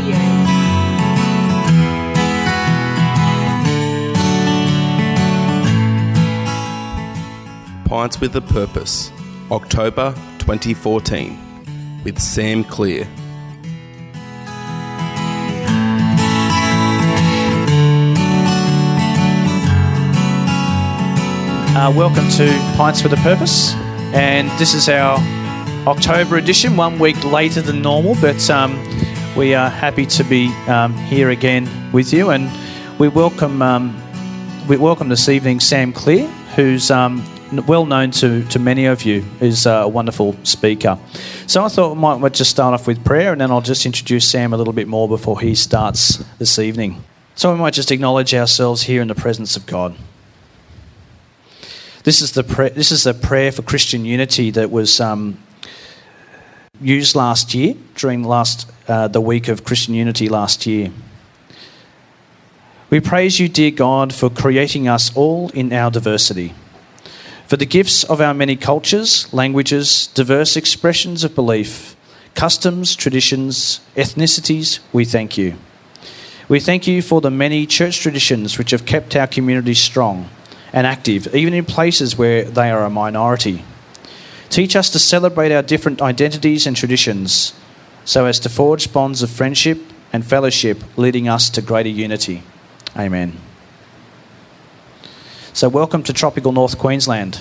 Pints with a Purpose, October 2014, with Sam Clear. Welcome to Pints with a Purpose, and this is our October edition, 1 week later than normal, but we are happy to be here again with you, and we welcome this evening Sam Clear, who's well known to many of you, is a wonderful speaker. So I thought we might just start off with prayer, and then I'll just introduce Sam a little bit more before he starts this evening. So we might just acknowledge ourselves here in the presence of God. This is a prayer for Christian unity that was used last year during the week of Christian unity last year. We praise you, dear God, for creating us all in our diversity. For the gifts of our many cultures, languages, diverse expressions of belief, customs, traditions, ethnicities, we thank you. We thank you for the many church traditions which have kept our community strong and active, even in places where they are a minority. Teach us to celebrate our different identities and traditions so as to forge bonds of friendship and fellowship, leading us to greater unity. Amen. So welcome to tropical North Queensland.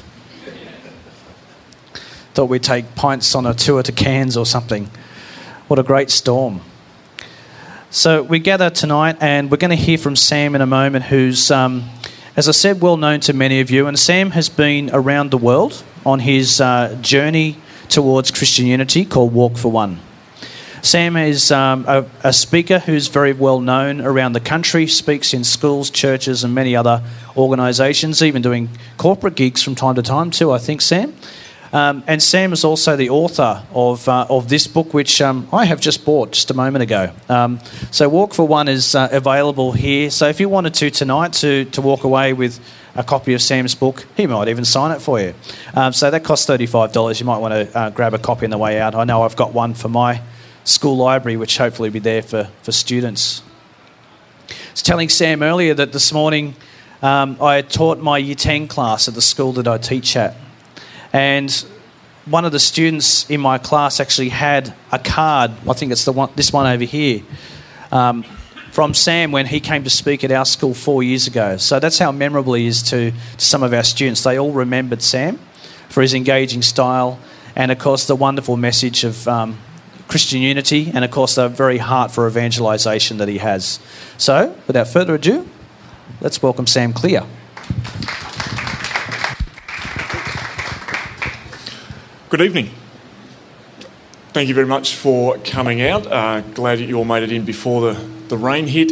Thought we'd take pints on a tour to Cairns or something. What a great storm. So we gather tonight and we're going to hear from Sam in a moment, who's, as I said, well known to many of you. And Sam has been around the world on his journey towards Christian unity called Walk for One. Sam is a speaker who's very well known around the country, speaks in schools, churches and many other organisations, even doing corporate gigs from time to time too, I think, Sam. And Sam is also the author of this book, which I have just bought just a moment ago. So Walk for One is available here. So if you wanted to tonight to walk away with a copy of Sam's book, he might even sign it for you. So that costs $35. You might want to grab a copy on the way out. I know I've got one for my school library, which hopefully will be there for students. I was telling Sam earlier that this morning I taught my Year 10 class at the school that I teach at. And one of the students in my class actually had a card, I think it's this one over here, from Sam when he came to speak at our school 4 years ago. So that's how memorable he is to some of our students. They all remembered Sam for his engaging style and, of course, the wonderful message of Christian unity and, of course, the very heart for evangelisation that he has. So, without further ado, let's welcome Sam Clear. Good evening. Thank you very much for coming out. Glad that you all made it in before the rain hit.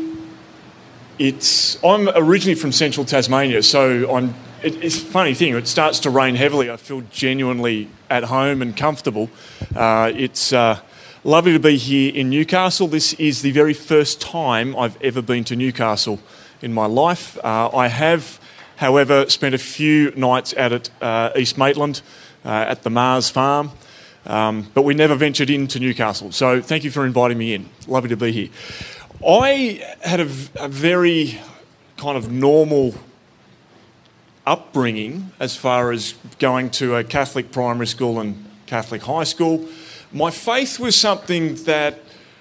I'm originally from central Tasmania, so it's a funny thing. It starts to rain heavily. I feel genuinely at home and comfortable. It's lovely to be here in Newcastle. This is the very first time I've ever been to Newcastle in my life. I have, however, spent a few nights out at East Maitland, at the Mars farm, but we never ventured into Newcastle. So thank you for inviting me in. Lovely to be here. I had a very kind of normal upbringing as far as going to a Catholic primary school and Catholic high school. My faith was something that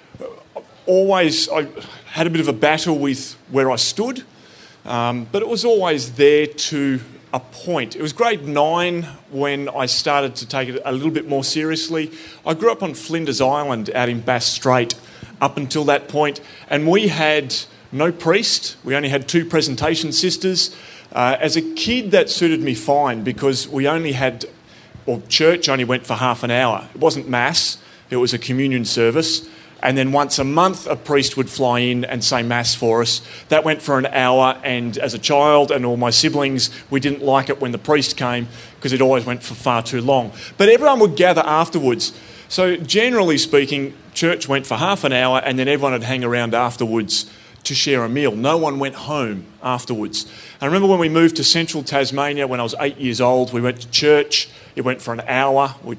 I had a bit of a battle with where I stood, but it was always there to a point. It was grade 9 when I started to take it a little bit more seriously. I grew up on Flinders Island out in Bass Strait up until that point, and we had no priest. We only had 2 presentation sisters. As a kid, that suited me fine because church only went for half an hour. It wasn't mass, it was a communion service. And then once a month, a priest would fly in and say Mass for us. That went for an hour, and as a child and all my siblings, we didn't like it when the priest came because it always went for far too long. But everyone would gather afterwards. So generally speaking, church went for half an hour and then everyone would hang around afterwards to share a meal. No one went home afterwards. I remember when we moved to central Tasmania when I was 8 years old, we went to church. It went for an hour, which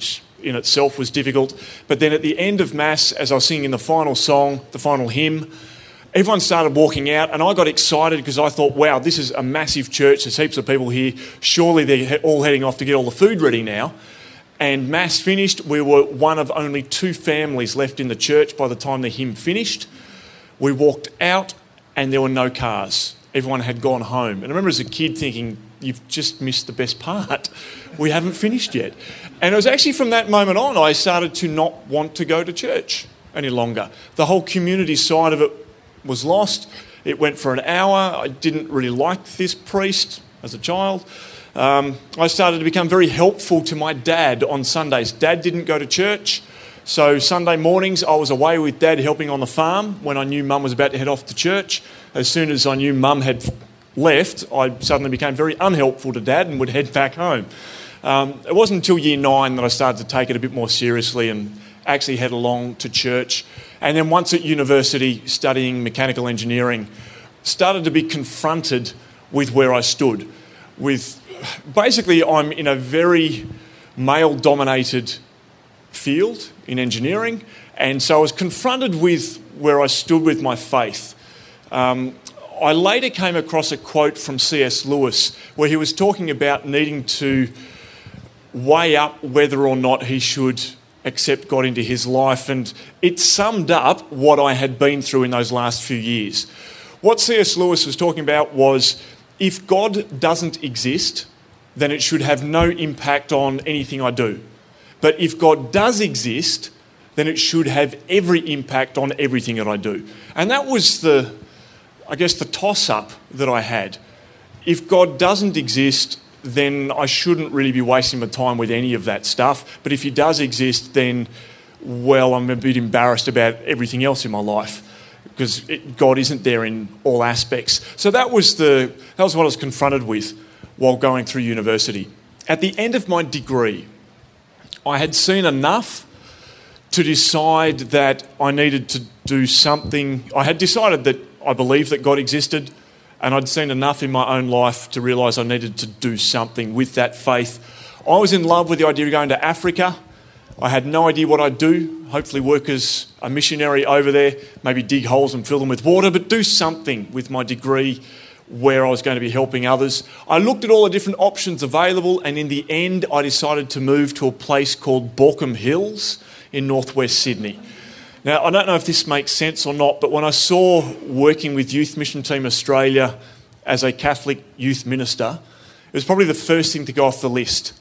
in itself was difficult. But then at the end of Mass, as I was singing the final song, the final hymn, everyone started walking out, and I got excited because I thought, wow, this is a massive church. There's heaps of people here. Surely they're all heading off to get all the food ready now. And Mass finished. We were one of only 2 families left in the church by the time the hymn finished. We walked out and there were no cars. Everyone had gone home. And I remember as a kid thinking, you've just missed the best part. We haven't finished yet. And it was actually from that moment on I started to not want to go to church any longer. The whole community side of it was lost. It went for an hour. I didn't really like this priest as a child. I started to become very helpful to my dad on Sundays. Dad didn't go to church, so Sunday mornings I was away with Dad helping on the farm when I knew Mum was about to head off to church. As soon as I knew Mum had left, I suddenly became very unhelpful to Dad and would head back home. It wasn't until year 9 that I started to take it a bit more seriously and actually head along to church. And then once at university, studying mechanical engineering, started to be confronted with where I stood. Basically, I'm in a very male-dominated field in engineering, and so I was confronted with where I stood with my faith. I later came across a quote from C.S. Lewis where he was talking about needing to weigh up whether or not he should accept God into his life, and it summed up what I had been through in those last few years. What C.S. Lewis was talking about was, if God doesn't exist, then it should have no impact on anything I do. But if God does exist, then it should have every impact on everything that I do. And that was the toss-up that I had. If God doesn't exist, then I shouldn't really be wasting my time with any of that stuff. But if he does exist, then, well, I'm a bit embarrassed about everything else in my life because God isn't there in all aspects. So that was what I was confronted with while going through university. At the end of my degree, I had seen enough to decide that I needed to do something. I had decided that I believed that God existed, and I'd seen enough in my own life to realise I needed to do something with that faith. I was in love with the idea of going to Africa. I had no idea what I'd do. Hopefully work as a missionary over there, maybe dig holes and fill them with water, but do something with my degree where I was going to be helping others. I looked at all the different options available, and in the end I decided to move to a place called Baulkham Hills in northwest Sydney. Now, I don't know if this makes sense or not, but when I saw working with Youth Mission Team Australia as a Catholic youth minister, it was probably the first thing to go off the list.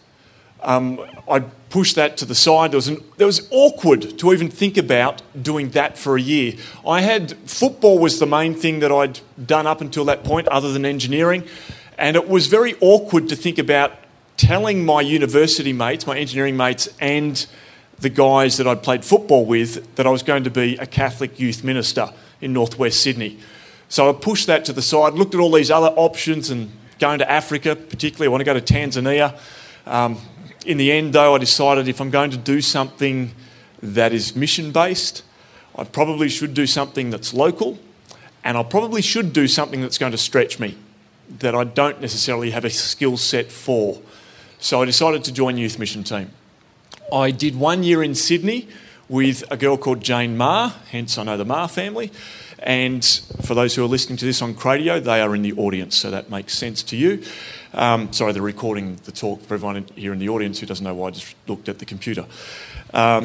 I pushed that to the side. It was awkward to even think about doing that for a year. Football was the main thing that I'd done up until that point, other than engineering, and it was very awkward to think about telling my university mates, my engineering mates, and the guys that I'd played football with that I was going to be a Catholic youth minister in northwest Sydney. So I pushed that to the side, looked at all these other options, and going to Africa particularly. I want to go to Tanzania. In the end, though, I decided if I'm going to do something that is mission-based, I probably should do something that's local, and I probably should do something that's going to stretch me, that I don't necessarily have a skill set for. So I decided to join Youth Mission Team. I did 1 year in Sydney with a girl called Jane Marr, hence I know the Marr family. And for those who are listening to this on Cradio, they are in the audience, so that makes sense to you. Sorry, they're recording the talk for everyone here in the audience who doesn't know why I just looked at the computer. I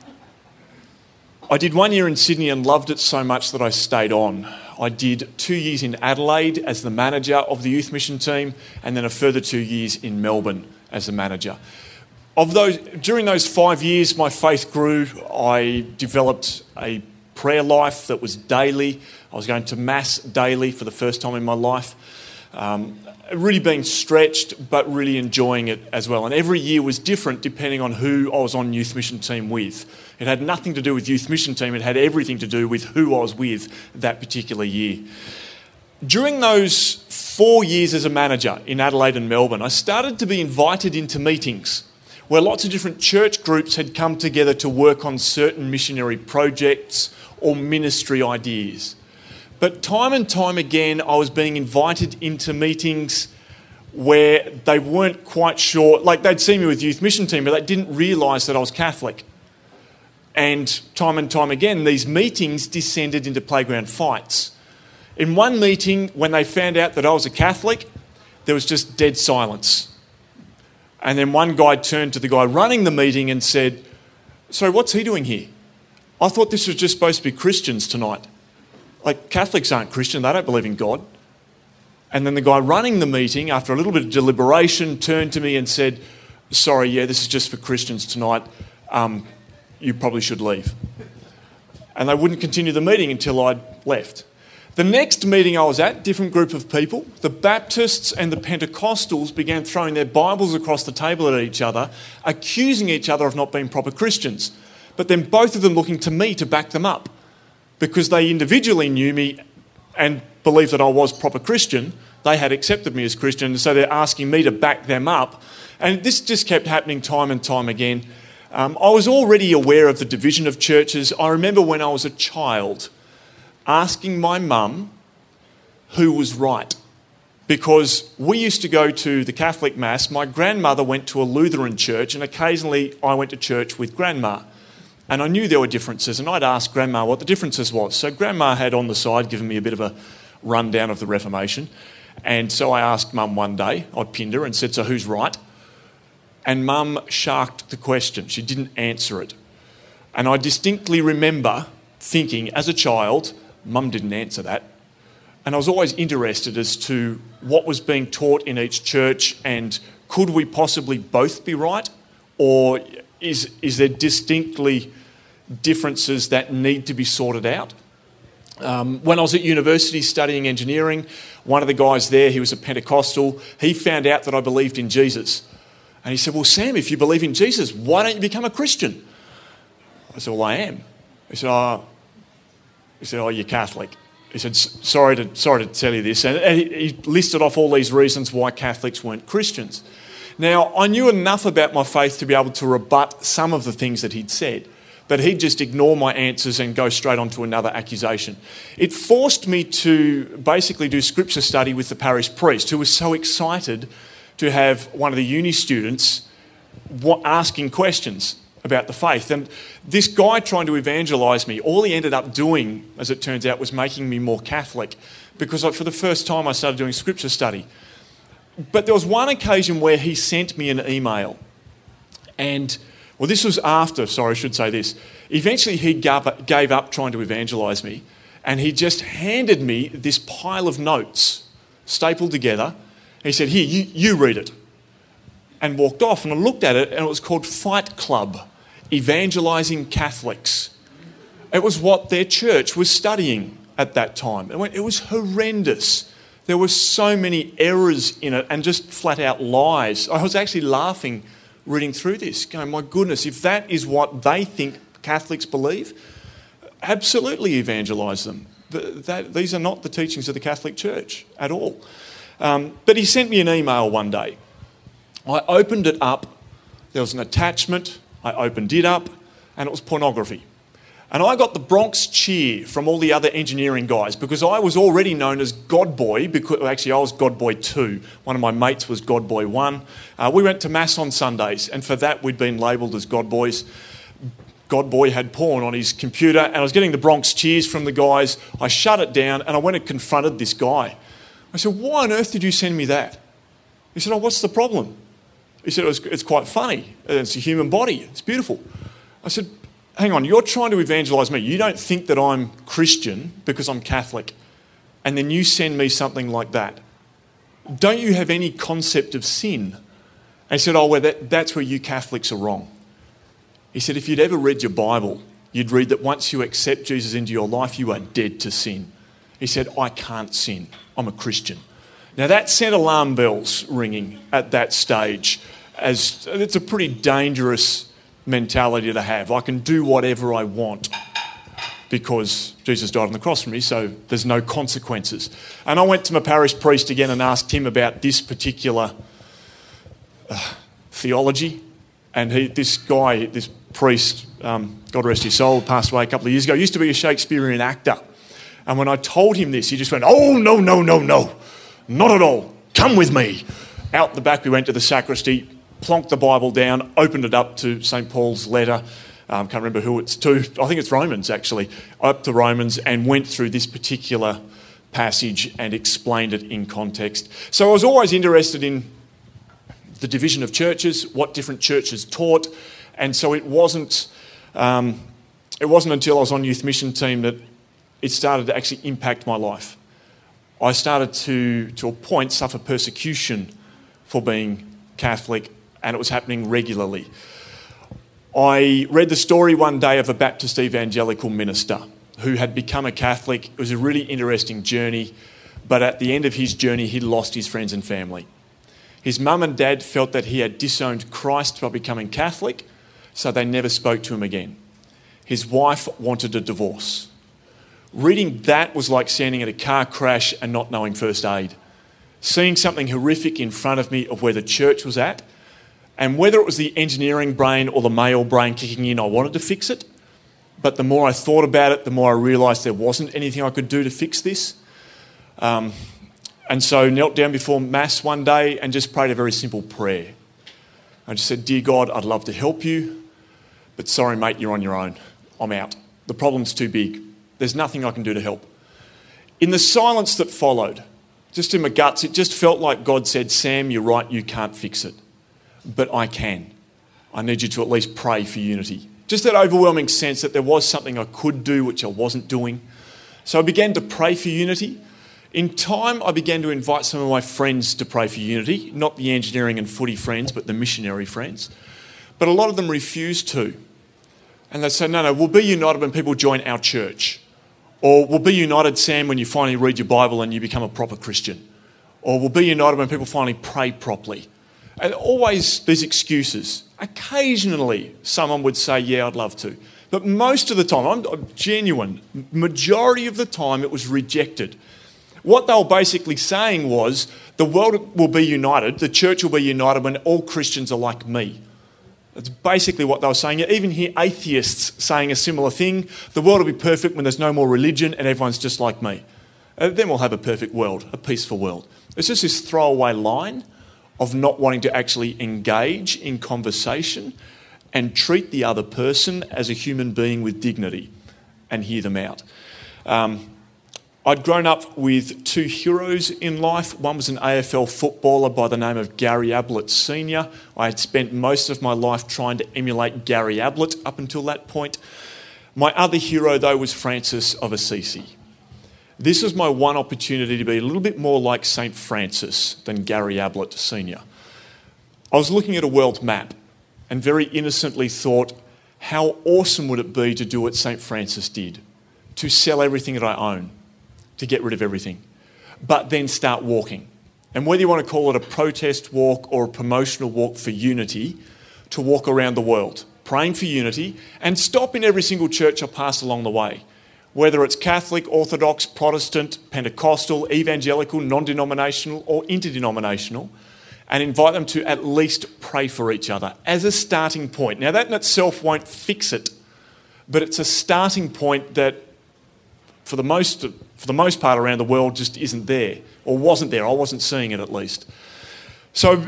did 1 year in Sydney and loved it so much that I stayed on. I did 2 years in Adelaide as the manager of the Youth Mission Team, and then a further 2 years in Melbourne as the manager. During those 5 years, my faith grew. I developed a prayer life that was daily. I was going to Mass daily for the first time in my life. Really being stretched, but really enjoying it as well. And every year was different depending on who I was on Youth Mission Team with. It had nothing to do with Youth Mission Team. It had everything to do with who I was with that particular year. During those 4 years as a manager in Adelaide and Melbourne, I started to be invited into meetings where lots of different church groups had come together to work on certain missionary projects or ministry ideas. But time and time again, I was being invited into meetings where they weren't quite sure, like they'd seen me with youth mission team, but they didn't realise that I was Catholic. And time again, these meetings descended into playground fights. In one meeting, when they found out that I was a Catholic, there was just dead silence. And then one guy turned to the guy running the meeting and said, "So what's he doing here? I thought this was just supposed to be Christians tonight. Like, Catholics aren't Christian, they don't believe in God." And then the guy running the meeting, after a little bit of deliberation, turned to me and said, "Sorry, yeah, this is just for Christians tonight. You probably should leave." And they wouldn't continue the meeting until I'd left. The next meeting I was at, different group of people, the Baptists and the Pentecostals began throwing their Bibles across the table at each other, accusing each other of not being proper Christians. But then both of them looking to me to back them up, because they individually knew me and believed that I was proper Christian. They had accepted me as Christian, and so they're asking me to back them up. And this just kept happening time and time again. I was already aware of the division of churches. I remember when I was a child asking my mum who was right, because we used to go to the Catholic Mass. My grandmother went to a Lutheran church, and occasionally I went to church with Grandma. And I knew there were differences, and I'd ask Grandma what the differences was. So Grandma had on the side given me a bit of a rundown of the Reformation. And so I asked Mum one day, I pinned her and said, "So who's right?" And Mum sharked the question. She didn't answer it. And I distinctly remember thinking, as a child, Mum didn't answer that. And I was always interested as to what was being taught in each church, and could we possibly both be right? Or is there distinctly differences that need to be sorted out? When I was at university studying engineering, one of the guys there, he was a Pentecostal, he found out that I believed in Jesus. And he said, "Well, Sam, if you believe in Jesus, why don't you become a Christian?" I said, "Well, I am." He said, "Oh, you're Catholic." He said, sorry to tell you this. And he listed off all these reasons why Catholics weren't Christians. Now, I knew enough about my faith to be able to rebut some of the things that he'd said, but he'd just ignore my answers and go straight on to another accusation. It forced me to basically do scripture study with the parish priest, who was so excited to have one of the uni students asking questions about the faith. And this guy trying to evangelise me, all he ended up doing, as it turns out, was making me more Catholic, because for the first time I started doing scripture study. But there was one occasion where he sent me an email. And, well, this was after, I should say this. Eventually he gave up trying to evangelise me, and he just handed me this pile of notes stapled together. He said, "Here, you read it," and walked off. And I looked at it, and it was called Fight Club, Evangelising Catholics. It was what their church was studying at that time. It was horrendous. There were so many errors in it and just flat out lies. I was actually laughing reading through this, going, my goodness, if that is what they think Catholics believe, absolutely evangelise them. These are not the teachings of the Catholic Church at all. But he sent me an email one day. I opened it up. There was an attachment. I opened it up, and it was pornography. And I got the Bronx cheer from all the other engineering guys, because I was already known as God Boy. Actually, I was God Boy 2. One of my mates was God Boy 1. We went to Mass on Sundays, and for that we'd been labelled as God Boys. God Boy had porn on his computer, and I was getting the Bronx cheers from the guys. I shut it down, and I went and confronted this guy. I said, "Why on earth did you send me that?" He said, "Oh, what's the problem?" He said, "It's quite funny. It's a human body. It's beautiful." I said, "Hang on, you're trying to evangelise me. You don't think that I'm Christian because I'm Catholic, and then you send me something like that. Don't you have any concept of sin?" And he said, "Oh, well, that's where you Catholics are wrong." He said, "If you'd ever read your Bible, you'd read that once you accept Jesus into your life, you are dead to sin." He said, "I can't sin. I'm a Christian." Now, that sent alarm bells ringing at that stage, as it's a pretty dangerous mentality to have. I can do whatever I want because Jesus died on the cross for me, so there's no consequences. And I went to my parish priest again and asked him about this particular theology. And this priest, God rest his soul, passed away a couple of years ago, used to be a Shakespearean actor. And when I told him this, he just went, "Oh, no, not at all. Come with me." out the back we went to the sacristy, plonked the Bible down, opened it up to St. Paul's letter. Can't remember who it's to. I think it's Romans, actually. Up to Romans, and went through this particular passage and explained it in context. So I was always interested in the division of churches, what different churches taught, and so it wasn't until I was on youth mission team that it started to actually impact my life. I started to a point, suffer persecution for being Catholic, and it was happening regularly. I read the story one day of a Baptist evangelical minister who had become a Catholic. It was a really interesting journey, but at the end of his journey, he lost his friends and family. His mum and dad felt that he had disowned Christ by becoming Catholic, so they never spoke to him again. His wife wanted a divorce. Reading that was like standing at a car crash and not knowing first aid. Seeing something horrific in front of me of where the church was at, and whether it was the engineering brain or the male brain kicking in, I wanted to fix it. But the more I thought about it, the more I realised there wasn't anything I could do to fix this. And so knelt down before Mass one day and just prayed a very simple prayer. I just said, "Dear God, I'd love to help you, but sorry, mate, you're on your own. I'm out. The problem's too big. There's nothing I can do to help." In the silence that followed, just in my guts, it just felt like God said, "Sam, you're right, you can't fix it. But I can. I need you to at least pray for unity." Just that overwhelming sense that there was something I could do which I wasn't doing. So I began to pray for unity. In time, I began to invite some of my friends to pray for unity, not the engineering and footy friends, but the missionary friends. But a lot of them refused to. And they say, no, we'll be united when people join our church. Or we'll be united, Sam, when you finally read your Bible and you become a proper Christian. Or we'll be united when people finally pray properly. And always these excuses. Occasionally, someone would say, yeah, I'd love to. But most of the time, I'm genuine, majority of the time it was rejected. What they were basically saying was, the world will be united, the church will be united when all Christians are like me. That's basically what they were saying. You even hear atheists saying a similar thing. The world will be perfect when there's no more religion and everyone's just like me. Then we'll have a perfect world, a peaceful world. It's just this throwaway line of not wanting to actually engage in conversation and treat the other person as a human being with dignity and hear them out. I'd grown up with two heroes in life. One was an AFL footballer by the name of Gary Ablett Sr. I had spent most of my life trying to emulate Gary Ablett up until that point. My other hero, though, was Francis of Assisi. This was my one opportunity to be a little bit more like St. Francis than Gary Ablett Sr. I was looking at a world map and very innocently thought, how awesome would it be to do what St. Francis did? To sell everything that I own, to get rid of everything, but then start walking. And whether you want to call it a protest walk or a promotional walk for unity, to walk around the world, praying for unity, and stop in every single church I pass along the way. Whether it's Catholic, Orthodox, Protestant, Pentecostal, evangelical, non-denominational or interdenominational, and invite them to at least pray for each other as a starting point. Now that in itself won't fix it, but it's a starting point that for the most part around the world just isn't there, or wasn't there. I wasn't seeing it at least. So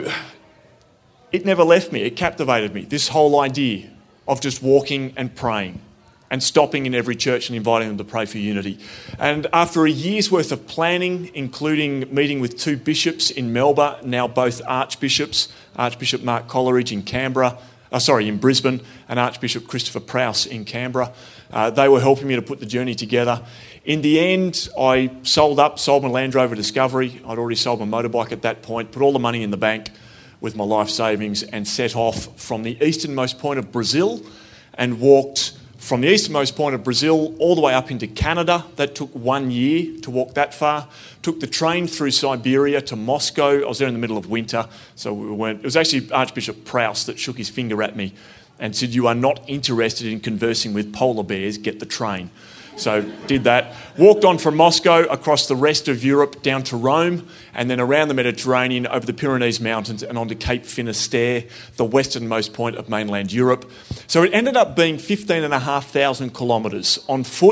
it never left me, it captivated me, this whole idea of just walking and praying and stopping in every church and inviting them to pray for unity. And after a year's worth of planning, including meeting with two bishops in Melbourne, now both archbishops, Archbishop Mark Coleridge in Brisbane, and Archbishop Christopher Prowse in Canberra, they were helping me to put the journey together. In the end, I sold my Land Rover Discovery. I'd already sold my motorbike at that point, put all the money in the bank with my life savings and set off from the easternmost point of Brazil and walked from the easternmost point of Brazil all the way up into Canada. That took 1 year to walk that far. Took the train through Siberia to Moscow. I was there in the middle of winter, so it was actually Archbishop Prowse that shook his finger at me and said, "You are not interested in conversing with polar bears, get the train." So did that. Walked on from Moscow across the rest of Europe down to Rome and then around the Mediterranean over the Pyrenees Mountains and onto Cape Finisterre, the westernmost point of mainland Europe. So it ended up being 15,500 kilometres. On foot,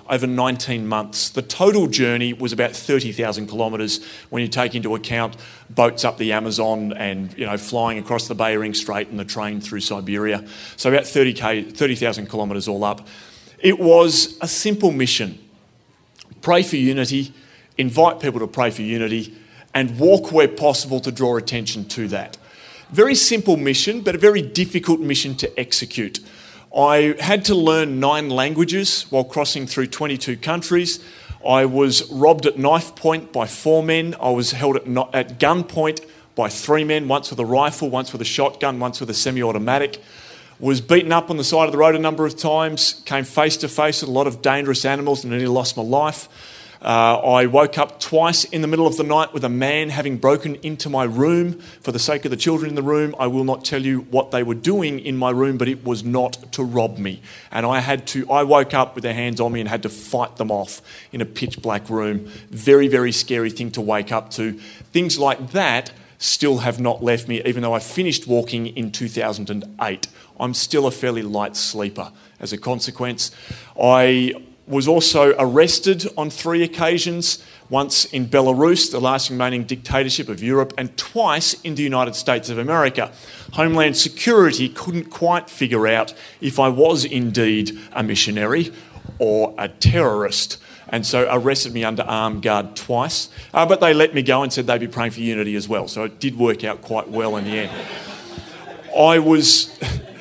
over 19 months. The total journey was about 30,000 kilometres when you take into account boats up the Amazon and flying across the Bering Strait and the train through Siberia. So about 30,000 kilometres all up. It was a simple mission. Pray for unity, invite people to pray for unity, and walk where possible to draw attention to that. Very simple mission, but a very difficult mission to execute. I had to learn 9 languages while crossing through 22 countries. I was robbed at knife point by 4 men. I was held at gunpoint by 3 men, once with a rifle, once with a shotgun, once with a semi-automatic. Was beaten up on the side of the road a number of times, came face to face with a lot of dangerous animals and nearly lost my life. I woke up twice in the middle of the night with a man having broken into my room. For the sake of the children in the room, I will not tell you what they were doing in my room, but it was not to rob me. And I woke up with their hands on me and had to fight them off in a pitch black room. Very, very scary thing to wake up to. Things like that still have not left me, even though I finished walking in 2008. I'm still a fairly light sleeper as a consequence. I was also arrested on 3 occasions, once in Belarus, the last remaining dictatorship of Europe, and twice in the United States of America. Homeland Security couldn't quite figure out if I was indeed a missionary or a terrorist, and so arrested me under armed guard twice. But they let me go and said they'd be praying for unity as well, so it did work out quite well in the end. I was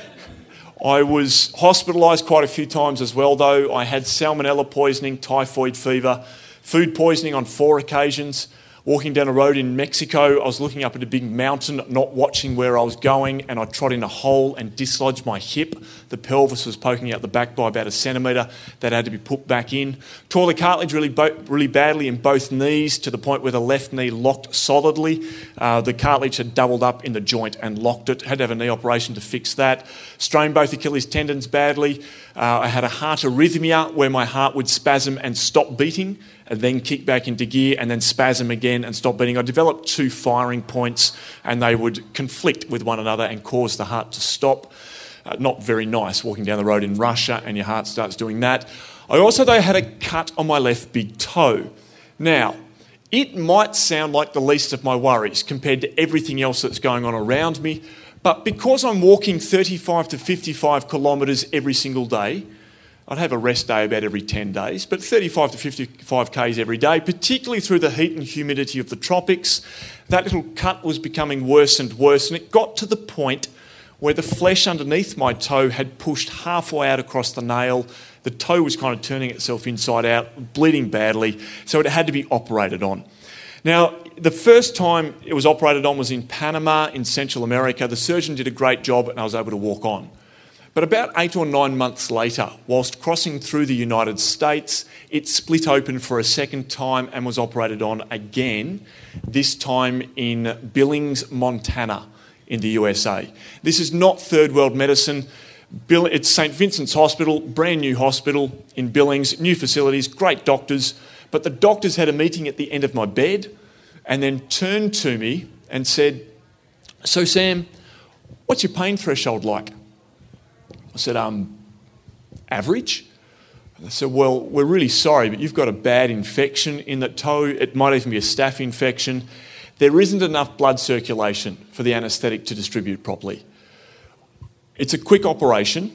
hospitalised quite a few times as well, though. I had salmonella poisoning, typhoid fever, food poisoning on 4 occasions. Walking down a road in Mexico, I was looking up at a big mountain, not watching where I was going, and I trod in a hole and dislodged my hip. The pelvis was poking out the back by about 1 centimetre. That had to be put back in. Tore the cartilage really badly in both knees, to the point where the left knee locked solidly. The cartilage had doubled up in the joint and locked it. Had to have a knee operation to fix that. Strained both Achilles tendons badly. I had a heart arrhythmia where my heart would spasm and stop beating, and then kick back into gear and then spasm again and stop beating. I developed 2 firing points, and they would conflict with one another and cause the heart to stop. Not very nice walking down the road in Russia and your heart starts doing that. I also, though, had a cut on my left big toe. Now, it might sound like the least of my worries compared to everything else that's going on around me, but because I'm walking 35 to 55 kilometres every single day, I'd have a rest day about every 10 days, but 35 to 55 k's every day, particularly through the heat and humidity of the tropics. That little cut was becoming worse and worse, and it got to the point where the flesh underneath my toe had pushed halfway out across the nail. The toe was kind of turning itself inside out, bleeding badly, so it had to be operated on. Now, the first time it was operated on was in Panama in Central America. The surgeon did a great job and I was able to walk on. But about 8 or 9 months later, whilst crossing through the United States, it split open for a second time and was operated on again, this time in Billings, Montana, in the USA. This is not third world medicine. It's St. Vincent's Hospital, brand new hospital in Billings, new facilities, great doctors. But the doctors had a meeting at the end of my bed and then turned to me and said, "So Sam, what's your pain threshold like?" I said, average. And they said, "Well, we're really sorry, but you've got a bad infection in that toe. It might even be a staph infection. There isn't enough blood circulation for the anaesthetic to distribute properly. It's a quick operation.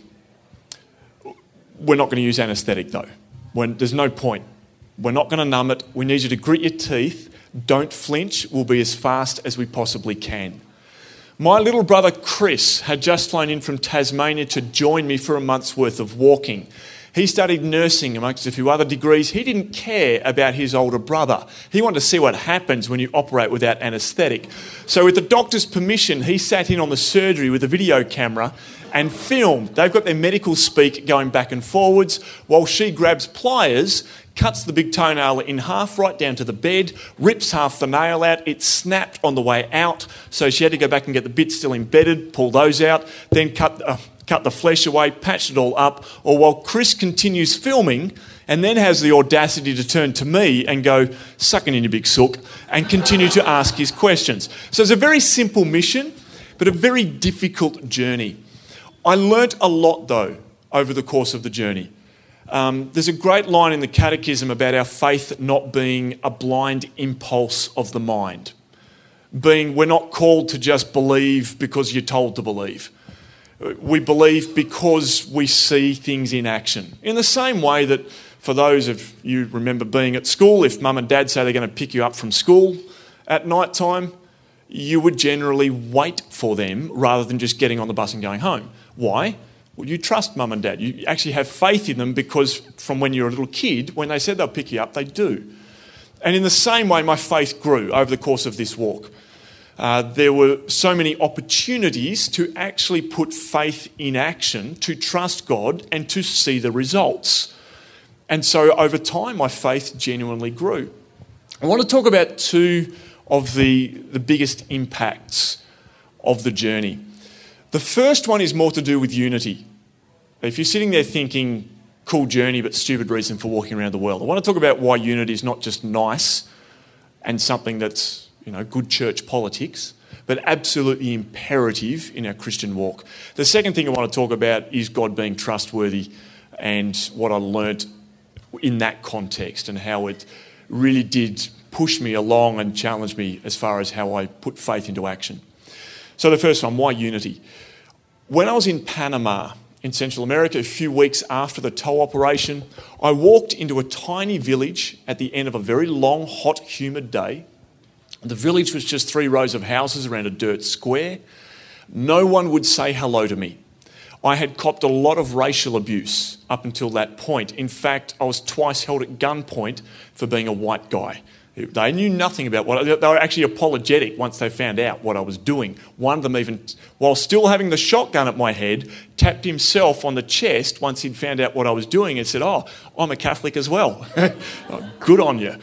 We're not going to use anaesthetic though. There's no point. We're not going to numb it. We need you to grit your teeth. Don't flinch. We'll be as fast as we possibly can." My little brother Chris had just flown in from Tasmania to join me for a month's worth of walking. He studied nursing amongst a few other degrees. He didn't care about his older brother. He wanted to see what happens when you operate without anaesthetic. So with the doctor's permission, he sat in on the surgery with a video camera and filmed. They've got their medical speak going back and forwards while she grabs pliers, cuts the big toenail in half right down to the bed, rips half the nail out. It snapped on the way out, so she had to go back and get the bits still embedded, pull those out, then cut the flesh away, patch it all up, or while Chris continues filming and then has the audacity to turn to me and go, "Sucking in your big sook," and continue to ask his questions. So it's a very simple mission, but a very difficult journey. I learnt a lot, though, over the course of the journey. There's a great line in the Catechism about our faith not being a blind impulse of the mind. We're not called to just believe because you're told to believe. We believe because we see things in action. In the same way that, for those of you remember being at school, if mum and dad say they're going to pick you up from school at night time, you would generally wait for them rather than just getting on the bus and going home. Why? Well, you trust mum and dad. You actually have faith in them because from when you're a little kid, when they said they'll pick you up, they do. And in the same way, my faith grew over the course of this walk. There were so many opportunities to actually put faith in action, to trust God and to see the results. And so over time, my faith genuinely grew. I want to talk about two of the biggest impacts of the journey. The first one is more to do with unity. If you're sitting there thinking, cool journey but stupid reason for walking around the world, I want to talk about why unity is not just nice and something that's, good church politics, but absolutely imperative in our Christian walk. The second thing I want to talk about is God being trustworthy and what I learnt in that context and how it really did push me along and challenge me as far as how I put faith into action. So the first one, why unity? When I was in Panama, in Central America, a few weeks after the tow operation, I walked into a tiny village at the end of a very long, hot, humid day. The village was just 3 rows of houses around a dirt square. No one would say hello to me. I had copped a lot of racial abuse up until that point. In fact, I was twice held at gunpoint for being a white guy. They knew nothing about they were actually apologetic once they found out what I was doing. One of them even, while still having the shotgun at my head, tapped himself on the chest once he'd found out what I was doing and said, "Oh, I'm a Catholic as well." Good on you.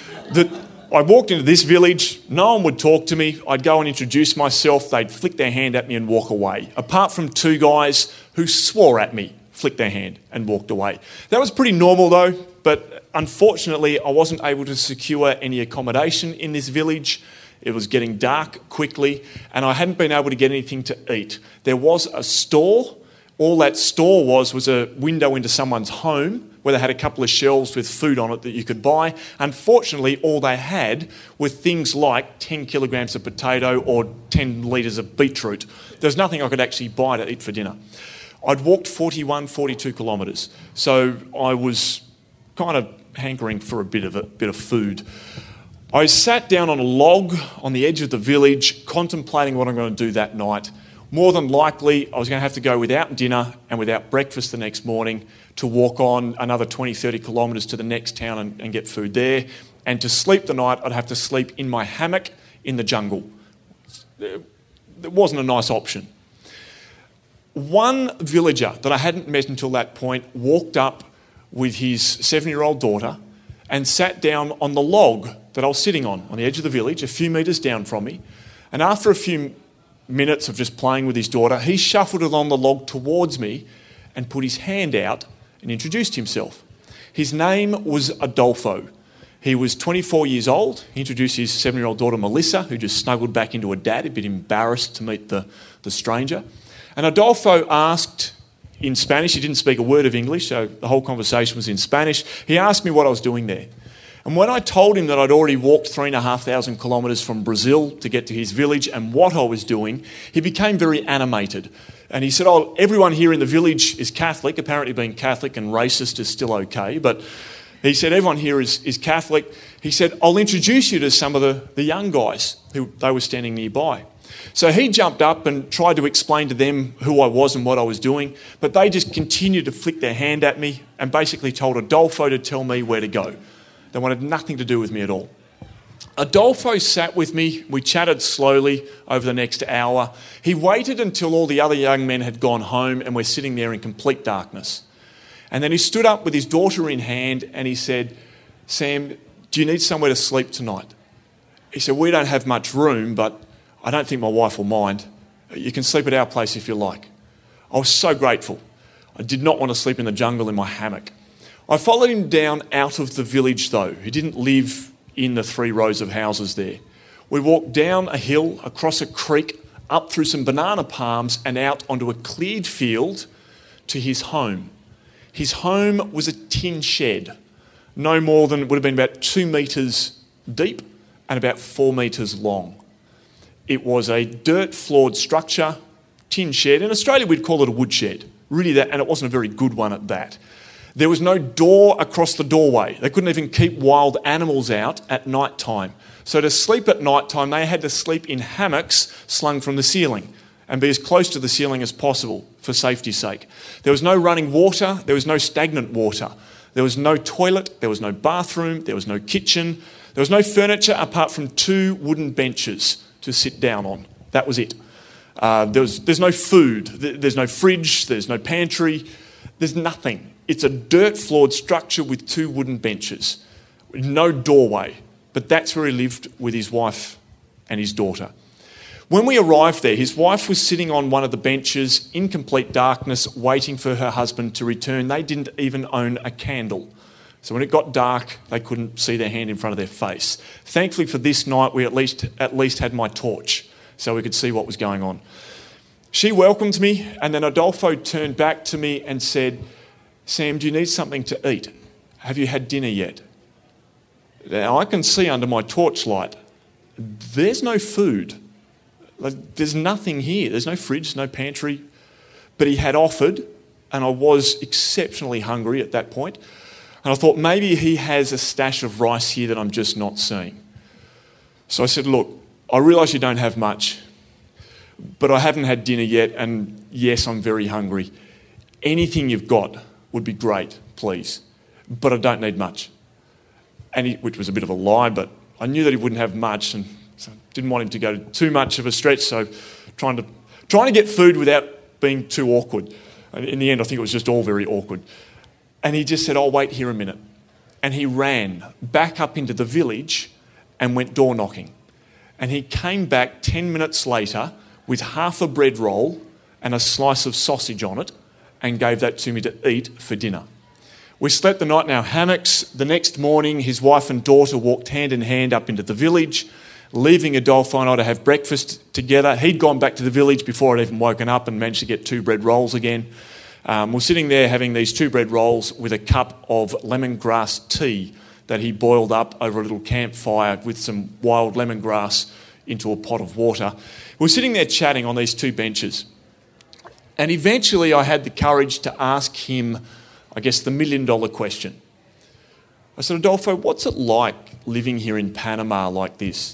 I walked into this village, no one would talk to me. I'd go and introduce myself, they'd flick their hand at me and walk away. Apart from 2 guys who swore at me, flicked their hand and walked away. That was pretty normal though, but unfortunately I wasn't able to secure any accommodation in this village. It was getting dark quickly and I hadn't been able to get anything to eat. There was a store. All that store was a window into someone's home where they had a couple of shelves with food on it that you could buy. Unfortunately, all they had were things like 10 kilograms of potato or 10 litres of beetroot. There was nothing I could actually buy to eat for dinner. I'd walked 42 kilometres, so I was kind of hankering for a bit of food. I sat down on a log on the edge of the village, contemplating what I'm going to do that night. More than likely, I was going to have to go without dinner and without breakfast the next morning to walk on another 20, 30 kilometres to the next town and get food there. And to sleep the night, I'd have to sleep in my hammock in the jungle. It wasn't a nice option. One villager that I hadn't met until that point walked up with his 7-year-old daughter and sat down on the log that I was sitting on the edge of the village, a few metres down from me. And after a few minutes of just playing with his daughter, he shuffled along the log towards me and put his hand out and introduced himself. His name was Adolfo. He was 24 years old. He introduced his 7-year-old daughter, Melissa, who just snuggled back into her dad, a bit embarrassed to meet the stranger. And Adolfo asked in Spanish, he didn't speak a word of English, so the whole conversation was in Spanish. He asked me what I was doing there. And when I told him that I'd already walked 3,500 kilometres from Brazil to get to his village and what I was doing, he became very animated. And he said, "Oh, everyone here in the village is Catholic." Apparently being Catholic and racist is still okay. But he said, everyone here is Catholic. He said, "I'll introduce you to some of the young guys who they were standing nearby." So he jumped up and tried to explain to them who I was and what I was doing. But they just continued to flick their hand at me and basically told Adolfo to tell me where to go. They wanted nothing to do with me at all. Adolfo sat with me. We chatted slowly over the next hour. He waited until all the other young men had gone home and we're sitting there in complete darkness. And then he stood up with his daughter in hand and he said, "Sam, do you need somewhere to sleep tonight?" He said, "We don't have much room, but I don't think my wife will mind. You can sleep at our place if you like." I was so grateful. I did not want to sleep in the jungle in my hammock. I followed him down out of the village though. He didn't live in the 3 rows of houses there. We walked down a hill, across a creek, up through some banana palms and out onto a cleared field to his home. His home was a tin shed, no more than, would have been about 2 metres deep and about 4 metres long. It was a dirt-floored structure, tin shed. In Australia, we'd call it a woodshed. Really that, and it wasn't a very good one at that. There was no door across the doorway. They couldn't even keep wild animals out at night time. So to sleep at night time, they had to sleep in hammocks slung from the ceiling and be as close to the ceiling as possible for safety's sake. There was no running water. There was no stagnant water. There was no toilet. There was no bathroom. There was no kitchen. There was no furniture apart from 2 wooden benches to sit down on. That was it. There's no food. There's no fridge. There's no pantry. There's nothing. It's a dirt-floored structure with 2 wooden benches, no doorway. But that's where he lived with his wife and his daughter. When we arrived there, his wife was sitting on one of the benches in complete darkness, waiting for her husband to return. They didn't even own a candle. So when it got dark, they couldn't see their hand in front of their face. Thankfully for this night, we at least had my torch, so we could see what was going on. She welcomed me, and then Adolfo turned back to me and said, "Sam, do you need something to eat? Have you had dinner yet?" Now, I can see under my torchlight, there's no food. There's nothing here. There's no fridge, no pantry. But he had offered, and I was exceptionally hungry at that point. And I thought maybe he has a stash of rice here that I'm just not seeing. So I said, "Look, I realise you don't have much, but I haven't had dinner yet, and yes, I'm very hungry. Anything you've got would be great, please. But I don't need much." Which was a bit of a lie, but I knew that he wouldn't have much, and so didn't want him to go too much of a stretch, so trying to get food without being too awkward. And in the end, I think it was just all very awkward. And he just said, "I'll wait here a minute." And he ran back up into the village and went door knocking. And he came back 10 minutes later with half a bread roll and a slice of sausage on it and gave that to me to eat for dinner. We slept the night in our hammocks. The next morning, his wife and daughter walked hand in hand up into the village, leaving Adolfo and I to have breakfast together. He'd gone back to the village before I'd even woken up and managed to get 2 bread rolls again. We're sitting there having these 2 bread rolls with a cup of lemongrass tea that he boiled up over a little campfire with some wild lemongrass into a pot of water. We're sitting there chatting on these 2 benches. And eventually I had the courage to ask him, I guess, the $1 million question. I said, "Adolfo, what's it like living here in Panama like this?"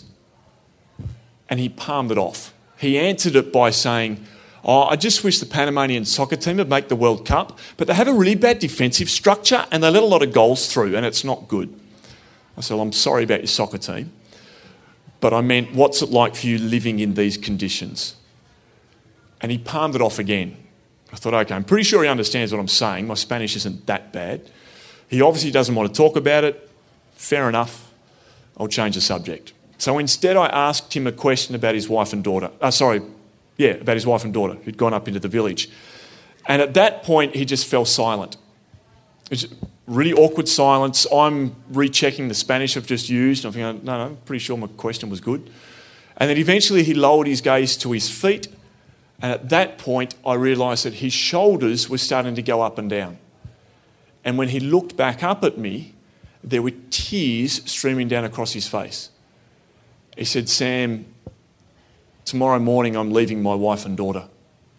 And he palmed it off. He answered it by saying, "I just wish the Panamanian soccer team would make the World Cup, but they have a really bad defensive structure and they let a lot of goals through and it's not good." I said, "Well, I'm sorry about your soccer team, but I meant, what's it like for you living in these conditions?" And he palmed it off again. I thought, okay, I'm pretty sure he understands what I'm saying. My Spanish isn't that bad. He obviously doesn't want to talk about it. Fair enough. I'll change the subject. So instead I asked him a question about his wife and daughter. About his wife and daughter who'd gone up into the village. And at that point, he just fell silent. It was really awkward silence. I'm rechecking the Spanish I've just used. I'm thinking, no, I'm pretty sure my question was good. And then eventually he lowered his gaze to his feet. And at that point, I realised that his shoulders were starting to go up and down. And when he looked back up at me, there were tears streaming down across his face. He said, "Sam, tomorrow morning I'm leaving my wife and daughter."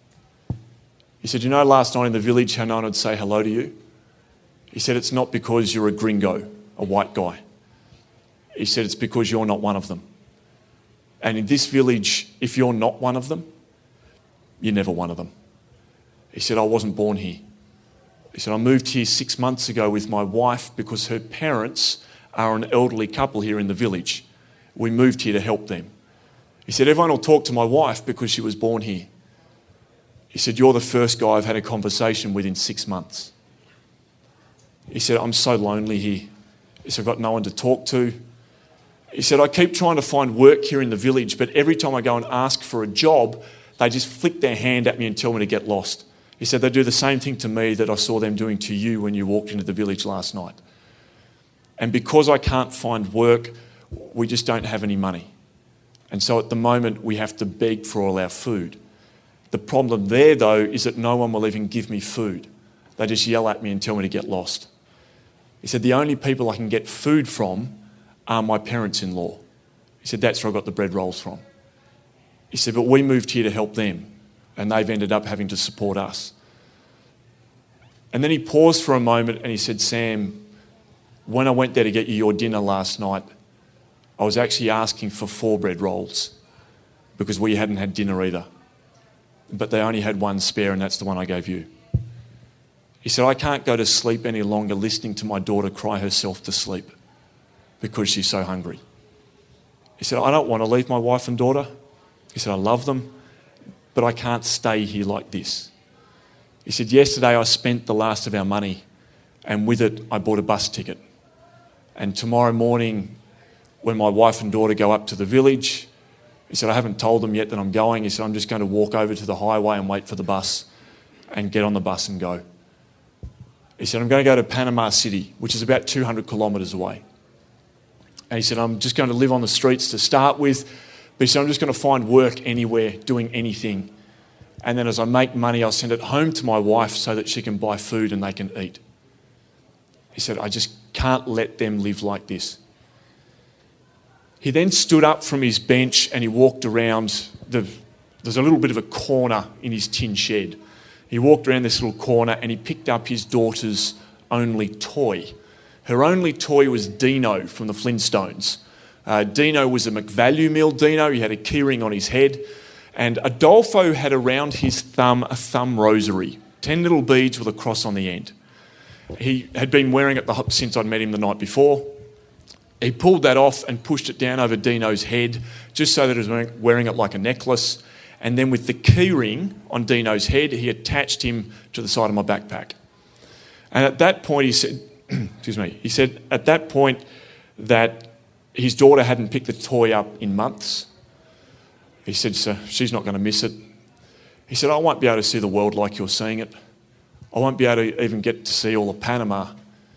He said, "You know, last night in the village how no one would say hello to you?" He said, "It's not because you're a gringo, a white guy." He said, "It's because you're not one of them. And in this village, if you're not one of them, you're never one of them." He said, "I wasn't born here." He said, "I moved here 6 months ago with my wife because her parents are an elderly couple here in the village. We moved here to help them." He said, "Everyone will talk to my wife because she was born here." He said, "You're the first guy I've had a conversation with in 6 months." He said, "I'm so lonely here." He said, "I've got no one to talk to." He said, "I keep trying to find work here in the village, but every time I go and ask for a job, they just flick their hand at me and tell me to get lost." He said, "They do the same thing to me that I saw them doing to you when you walked into the village last night. And because I can't find work, we just don't have any money. And so at the moment, we have to beg for all our food. The problem there, though, is that no one will even give me food. They just yell at me and tell me to get lost. He said, the only people I can get food from are my parents-in-law. He said, that's where I got the bread rolls from. He said, but we moved here to help them, and they've ended up having to support us. And then he paused for a moment and he said, Sam, when I went there to get you your dinner last night, I was actually asking for 4 bread rolls because we hadn't had dinner either. But they only had one spare, and that's the one I gave you. He said, I can't go to sleep any longer listening to my daughter cry herself to sleep because she's so hungry. He said, I don't want to leave my wife and daughter. He said, I love them, but I can't stay here like this. He said, yesterday I spent the last of our money, and with it I bought a bus ticket. And tomorrow morning, when my wife and daughter go up to the village, he said, I haven't told them yet that I'm going. He said, I'm just going to walk over to the highway and wait for the bus and get on the bus and go. He said, I'm going to go to Panama City, which is about 200 kilometres away. And he said, I'm just going to live on the streets to start with. But he said, I'm just going to find work anywhere, doing anything. And then as I make money, I'll send it home to my wife so that she can buy food and they can eat. He said, I just can't let them live like this. He then stood up from his bench and he walked around. There's a little bit of a corner in his tin shed. He walked around this little corner and he picked up his daughter's only toy. Her only toy was Dino from the Flintstones. Dino was a McValue meal Dino. He had a keyring on his head. And Adolfo had around his thumb a thumb rosary, 10 little beads with a cross on the end. He had been wearing it since I'd met him the night before. He pulled that off and pushed it down over Dino's head just so that he was wearing it like a necklace. And then with the keyring on Dino's head, he attached him to the side of my backpack. And at that point, he said, he said at that point that his daughter hadn't picked the toy up in months. He said, so she's not going to miss it. He said, I won't be able to see the world like you're seeing it. I won't be able to even get to see all of Panama.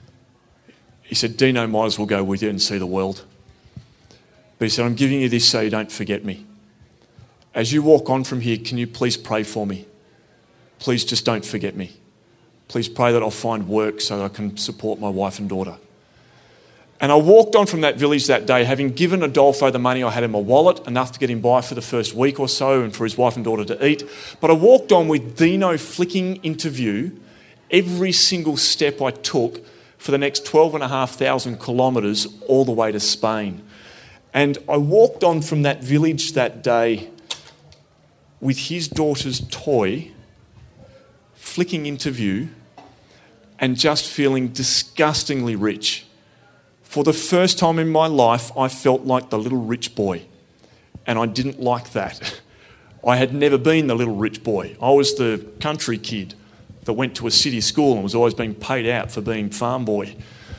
He said, Dino might as well go with you and see the world. But he said, I'm giving you this so you don't forget me. As you walk on from here, can you please pray for me? Please just don't forget me. Please pray that I'll find work so that I can support my wife and daughter. And I walked on from that village that day, having given Adolfo the money I had in my wallet, enough to get him by for the first week or so and for his wife and daughter to eat. But I walked on with Dino flicking into view every single step I took for the next 12,500 kilometres all the way to Spain. And I walked on from that village that day with his daughter's toy flicking into view and just feeling disgustingly rich. For the first time in my life, I felt like the little rich boy, and I didn't like that. I had never been the little rich boy. I was the country kid that went to a city school and was always being paid out for being farm boy.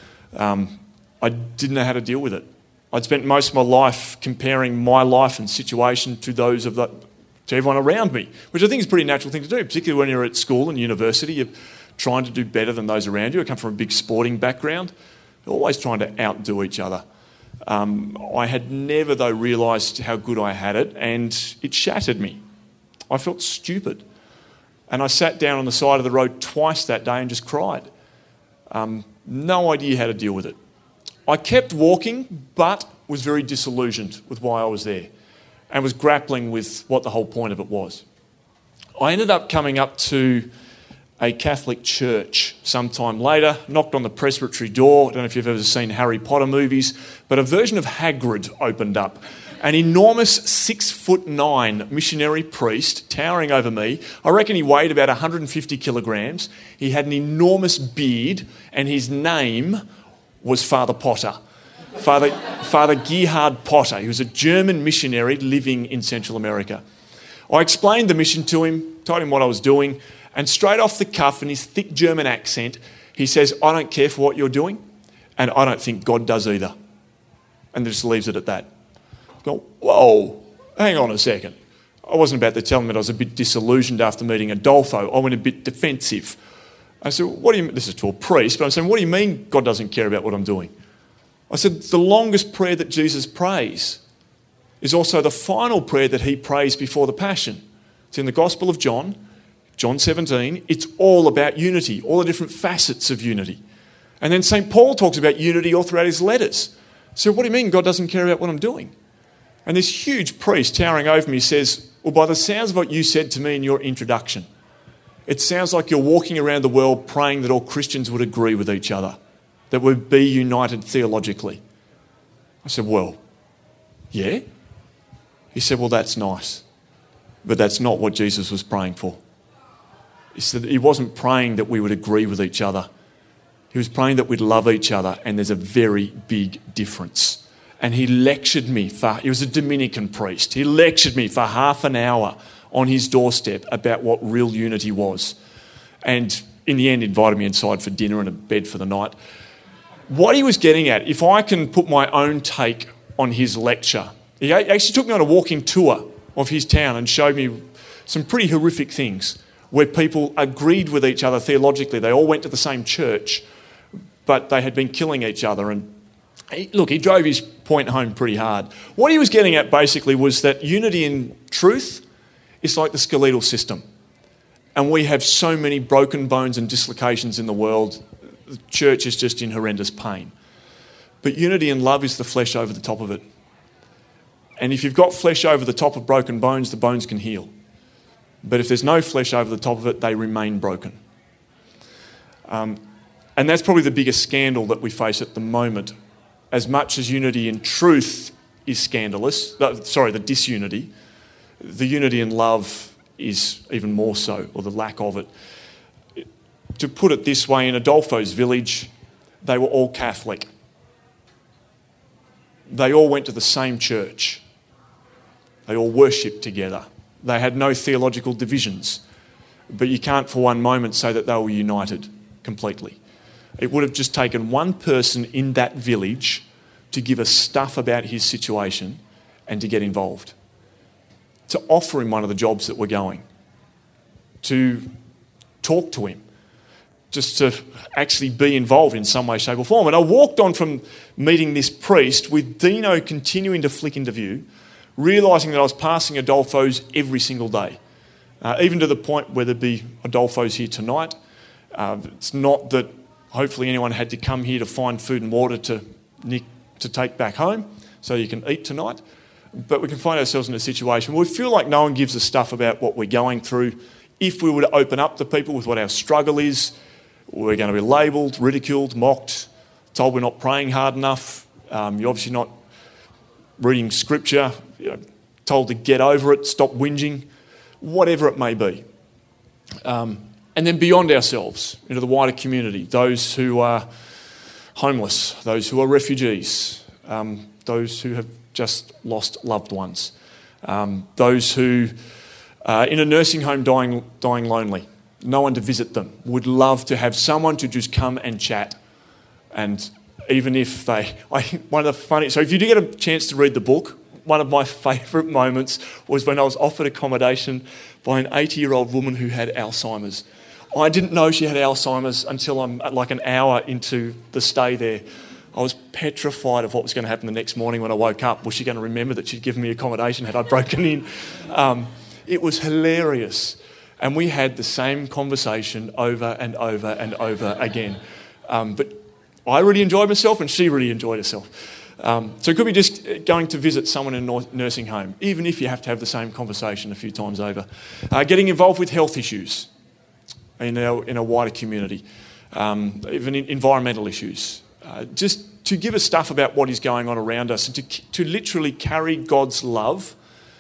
I didn't know how to deal with it. I'd spent most of my life comparing my life and situation to those of to everyone around me, which I think is a pretty natural thing to do, particularly when you're at school and university. You're trying to do better than those around you. I come from a big sporting background. They're always trying to outdo each other. I had never, though, realised how good I had it, and it shattered me. I felt stupid. And I sat down on the side of the road twice that day and just cried. No idea how to deal with it. I kept walking, but was very disillusioned with why I was there and was grappling with what the whole point of it was. I ended up coming up to a Catholic church sometime later, knocked on the presbytery door. I don't know if you've ever seen Harry Potter movies, but a version of Hagrid opened up. An enormous 6'9" missionary priest towering over me. I reckon he weighed about 150 kilograms. He had an enormous beard, and his name was Father Potter. Father Gerhard Potter. He was a German missionary living in Central America. I explained the mission to him, told him what I was doing, and straight off the cuff in his thick German accent, he says, I don't care for what you're doing, and I don't think God does either. And just leaves it at that. I go, whoa, hang on a second. I wasn't about to tell him that I was a bit disillusioned after meeting Adolfo. I went a bit defensive. I said, what do you mean? This is to a priest, but I'm saying, what do you mean God doesn't care about what I'm doing? I said, the longest prayer that Jesus prays is also the final prayer that he prays before the Passion. It's in the Gospel of John, John 17, it's all about unity, all the different facets of unity. And then St. Paul talks about unity all throughout his letters. So what do you mean God doesn't care about what I'm doing? And this huge priest towering over me says, well, by the sounds of what you said to me in your introduction, it sounds like you're walking around the world praying that all Christians would agree with each other, that we'd be united theologically. I said, well, yeah. He said, well, that's nice, but that's not what Jesus was praying for. He said he wasn't praying that we would agree with each other. He was praying that we'd love each other, and there's a very big difference. And he lectured me he was a Dominican priest. He lectured me for half an hour on his doorstep about what real unity was. And in the end, invited me inside for dinner and a bed for the night. What he was getting at, if I can put my own take on his lecture, he actually took me on a walking tour of his town and showed me some pretty horrific things where people agreed with each other theologically. They all went to the same church, but they had been killing each other. And he drove his point home pretty hard. What he was getting at basically was that unity in truth is like the skeletal system. And we have so many broken bones and dislocations in the world. The church is just in horrendous pain. But unity in love is the flesh over the top of it. And if you've got flesh over the top of broken bones, the bones can heal. But if there's no flesh over the top of it, they remain broken. And that's probably the biggest scandal that we face at the moment. As much as unity in truth is scandalous, the disunity, the unity in love is even more so, or the lack of it. To put it this way, in Adolfo's village, they were all Catholic. They all went to the same church. They all worshipped together. They had no theological divisions. But you can't for one moment say that they were united completely. It would have just taken one person in that village to give us stuff about his situation and to get involved. To offer him one of the jobs that were going. To talk to him. Just to actually be involved in some way, shape or form. And I walked on from meeting this priest with Dino continuing to flick into view, realising that I was passing Adolfo's every single day. Even to the point where there'd be Adolfo's here tonight. It's not that hopefully anyone had to come here to find food and water to take back home so you can eat tonight. But we can find ourselves in a situation where we feel like no one gives us stuff about what we're going through. If we were to open up to people with what our struggle is, we're going to be labelled, ridiculed, mocked, told we're not praying hard enough. You're obviously not reading scripture, told to get over it, stop whinging, whatever it may be. And then beyond ourselves, into the wider community, those who are homeless, those who are refugees, those who have just lost loved ones, those who are in a nursing home dying lonely, no one to visit them, would love to have someone to just come and chat. And even if so if you do get a chance to read the book, one of my favourite moments was when I was offered accommodation by an 80-year-old woman who had Alzheimer's. I didn't know she had Alzheimer's until I'm like an hour into the stay there. I was petrified of what was going to happen the next morning when I woke up. Was she going to remember that she'd given me accommodation had I broken in? It was hilarious. And we had the same conversation over and over and over again. But I really enjoyed myself and she really enjoyed herself. So it could be just going to visit someone in a nursing home, even if you have to have the same conversation a few times over. Getting involved with health issues in a wider community, even in environmental issues. Just to give us stuff about what is going on around us and to literally carry God's love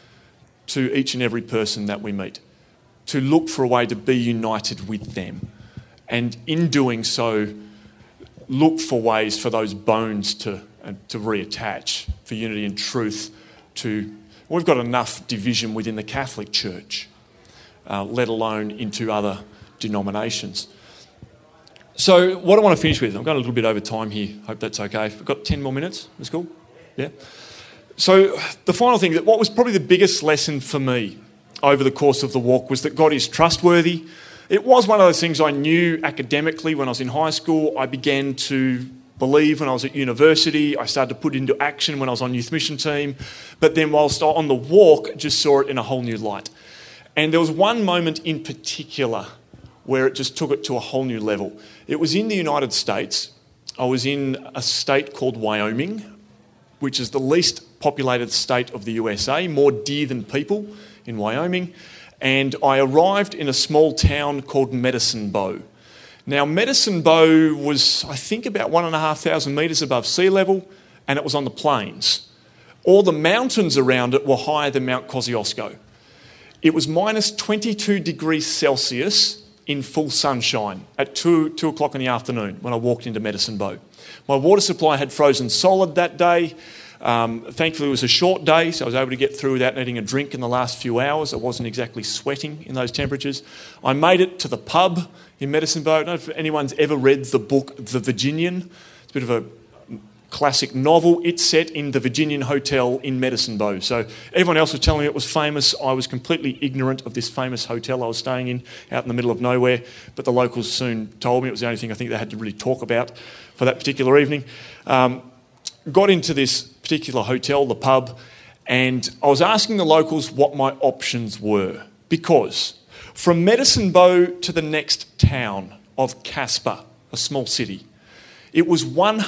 to each and every person that we meet. To look for a way to be united with them. And in doing so, look for ways for those bones to reattach, for unity and truth. We've got enough division within the Catholic Church, let alone into other denominations. So what I want to finish with, I've got a little bit over time here, hope that's okay. I've got 10 more minutes, that's cool? Yeah? So the final thing, what was probably the biggest lesson for me over the course of the walk was that God is trustworthy. It was one of those things I knew academically when I was in high school. I began to believe when I was at university. I started to put it into action when I was on youth mission team. But then whilst on the walk, just saw it in a whole new light. And there was one moment in particular where it just took it to a whole new level. It was in the United States. I was in a state called Wyoming, which is the least populated state of the USA, more deer than people in Wyoming. And I arrived in a small town called Medicine Bow. Now, Medicine Bow was, I think, about 1,500 metres above sea level, and it was on the plains. All the mountains around it were higher than Mount Kosciuszko. It was minus 22 degrees Celsius in full sunshine at 2 o'clock in the afternoon when I walked into Medicine Bow. My water supply had frozen solid that day. Thankfully, it was a short day, so I was able to get through without needing a drink in the last few hours. I wasn't exactly sweating in those temperatures. I made it to the pub in Medicine Bow. I don't know if anyone's ever read the book The Virginian. It's a bit of a classic novel. It's set in the Virginian Hotel in Medicine Bow. So everyone else was telling me it was famous. I was completely ignorant of this famous hotel I was staying in out in the middle of nowhere, but the locals soon told me. It was the only thing I think they had to really talk about for that particular evening. Got into this particular hotel, the pub, and I was asking the locals what my options were, because from Medicine Bow to the next town of Casper, a small city, it was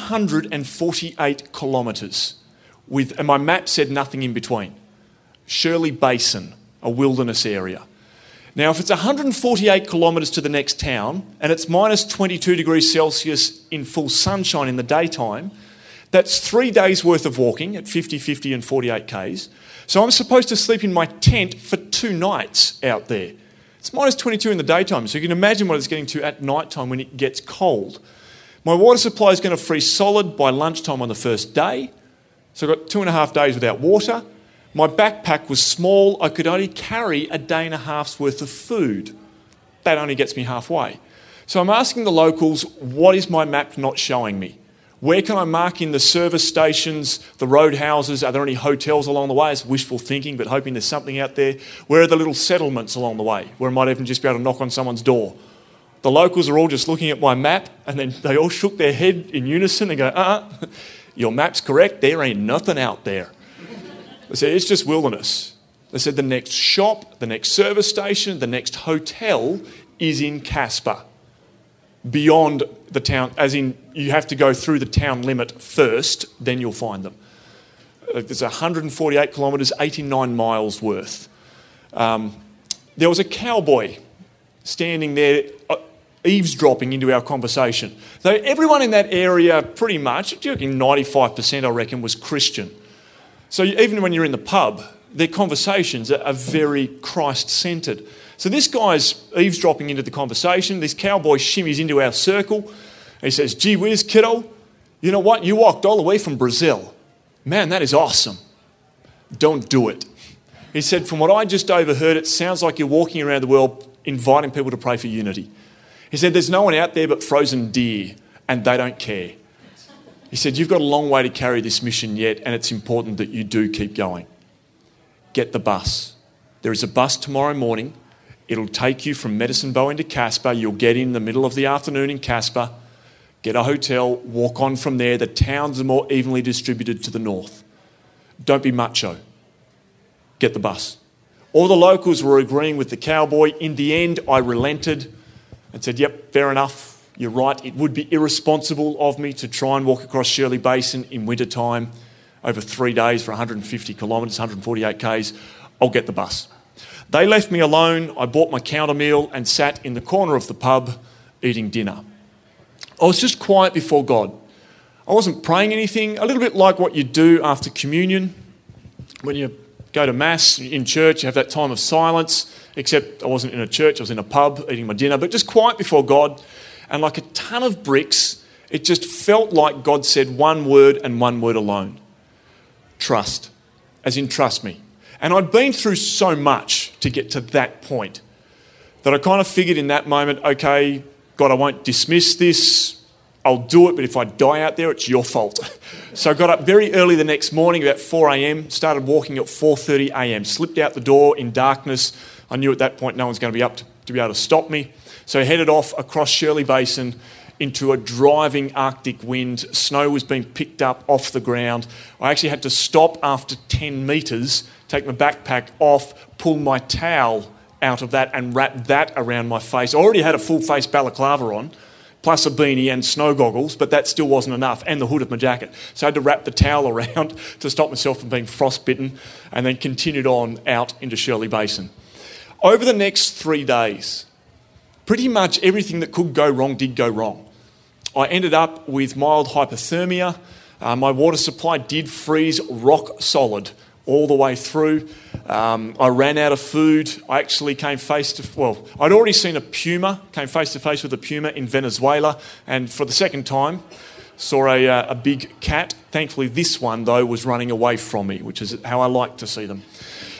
148 kilometres, and my map said nothing in between. Shirley Basin, a wilderness area. Now, if it's 148 kilometres to the next town, and it's minus 22 degrees Celsius in full sunshine in the daytime, that's 3 days' worth of walking at 50, 50 and 48 Ks. So I'm supposed to sleep in my tent for 2 nights out there. It's minus 22 in the daytime, so you can imagine what it's getting to at night time when it gets cold. My water supply is going to freeze solid by lunchtime on the first day. So I got 2.5 days without water. My backpack was small. I could only carry a day and a half's worth of food. That only gets me halfway. So I'm asking the locals, what is my map not showing me? Where can I mark in the service stations, the roadhouses? Are there any hotels along the way? It's wishful thinking, but hoping there's something out there. Where are the little settlements along the way, where I might even just be able to knock on someone's door? The locals are all just looking at my map, and then they all shook their head in unison and go, your map's correct, there ain't nothing out there. They said, it's just wilderness. They said the next shop, the next service station, the next hotel is in Casper. Beyond the town, as in you have to go through the town limit first, then you'll find them. There's 148 kilometres, 89 miles worth. There was a cowboy standing there eavesdropping into our conversation. So everyone in that area pretty much, 95% I reckon, was Christian. So even when you're in the pub, their conversations are very Christ-centred. So this guy's eavesdropping into the conversation. This cowboy shimmies into our circle. He says, gee whiz, kiddo, you know what? You walked all the way from Brazil. Man, that is awesome. Don't do it. He said, from what I just overheard, it sounds like you're walking around the world inviting people to pray for unity. He said, there's no one out there but frozen deer, and they don't care. He said, you've got a long way to carry this mission yet, and it's important that you do keep going. Get the bus. There is a bus tomorrow morning. It'll take you from Medicine Bow into Casper. You'll get in the middle of the afternoon in Casper, get a hotel, walk on from there. The towns are more evenly distributed to the north. Don't be macho. Get the bus. All the locals were agreeing with the cowboy. In the end, I relented and said, yep, fair enough. You're right. It would be irresponsible of me to try and walk across Shirley Basin in winter time over 3 days for 150 kilometres, 148 Ks. I'll get the bus. They left me alone. I bought my counter meal and sat in the corner of the pub eating dinner. I was just quiet before God. I wasn't praying anything, a little bit like what you do after communion. When you go to Mass in church, you have that time of silence, except I wasn't in a church, I was in a pub eating my dinner, but just quiet before God. And like a ton of bricks, it just felt like God said one word and one word alone. Trust. As in, trust me. And I'd been through so much to get to that point that I kind of figured in that moment, okay, God, I won't dismiss this. I'll do it, but if I die out there, it's your fault. So I got up very early the next morning, about 4 a.m, started walking at 4:30 a.m, slipped out the door in darkness. I knew at that point no one's going to be up to be able to stop me. So I headed off across Shirley Basin into a driving Arctic wind. Snow was being picked up off the ground. I actually had to stop after 10 metres, take my backpack off, pull my towel out of that and wrap that around my face. I already had a full face balaclava on, plus a beanie and snow goggles, but that still wasn't enough, and the hood of my jacket. So I had to wrap the towel around to stop myself from being frostbitten, and then continued on out into Shirley Basin. Over the next 3 days, pretty much everything that could go wrong did go wrong. I ended up with mild hypothermia. My water supply did freeze rock solid all the way through. I ran out of food. I actually came I'd already seen a puma, came face to face with a puma in Venezuela, and for the second time saw a big cat. Thankfully, this one, though, was running away from me, which is how I like to see them.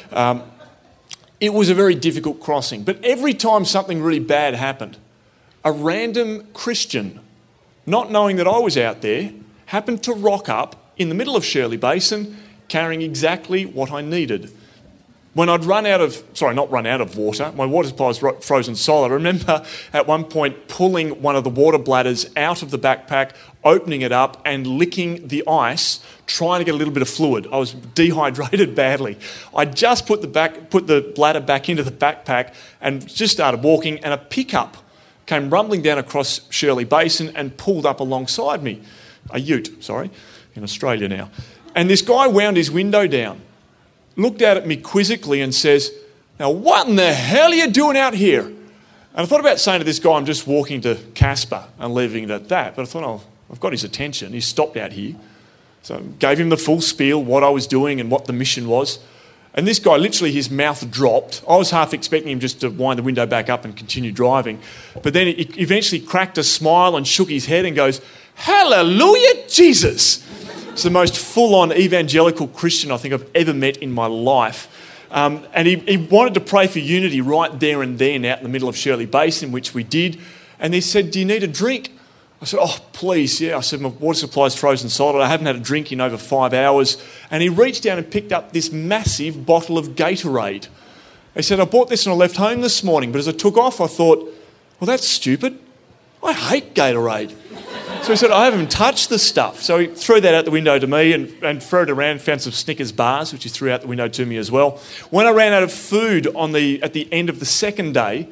It was a very difficult crossing, but every time something really bad happened, a random Christian, not knowing that I was out there, happened to rock up in the middle of Shirley Basin carrying exactly what I needed. When I'd not run out of water, my water supply was frozen solid. I remember at one point pulling one of the water bladders out of the backpack, opening it up and licking the ice, trying to get a little bit of fluid. I was dehydrated badly. I just put the bladder back into the backpack and just started walking, and a pickup came rumbling down across Shirley Basin and pulled up alongside me. A ute, in Australia now. And this guy wound his window down, looked out at me quizzically and says, "Now what in the hell are you doing out here?" And I thought about saying to this guy, "I'm just walking to Casper," and leaving it at that. But I thought, I've got his attention. He's stopped out here. So I gave him the full spiel, what I was doing and what the mission was. And this guy, literally his mouth dropped. I was half expecting him just to wind the window back up and continue driving. But then he eventually cracked a smile and shook his head and goes, "Hallelujah, Jesus." It's the most full-on evangelical Christian I think I've ever met in my life. And he wanted to pray for unity right there and then out in the middle of Shirley Basin, which we did. And he said, "Do you need a drink?" I said, "Oh, please, yeah." I said, "My water supply's frozen solid. I haven't had a drink in over 5 hours." And he reached down and picked up this massive bottle of Gatorade. He said, "I bought this and I left home this morning, but as I took off, I thought, well, that's stupid. I hate Gatorade." So he said, "I haven't touched the stuff." So he threw that out the window to me and threw it around, found some Snickers bars, which he threw out the window to me as well. When I ran out of food at the end of the second day,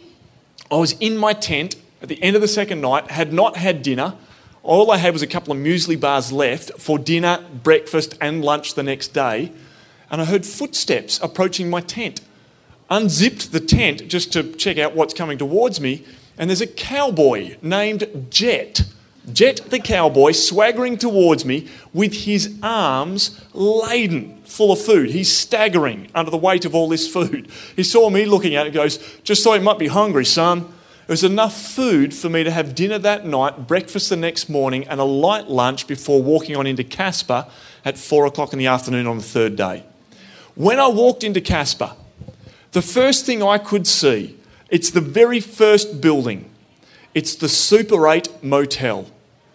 I was in my tent at the end of the second night, had not had dinner. All I had was a couple of muesli bars left for dinner, breakfast and lunch the next day. And I heard footsteps approaching my tent. Unzipped the tent just to check out what's coming towards me. And there's a cowboy named Jet. Jet the cowboy swaggering towards me with his arms laden full of food. He's staggering under the weight of all this food. He saw me looking at it and goes, "Just thought you might be hungry, son." It was enough food for me to have dinner that night, breakfast the next morning, and a light lunch before walking on into Casper at 4 o'clock in the afternoon on the third day. When I walked into Casper, the first thing I could see, it's the very first building. It's the Super 8 Motel.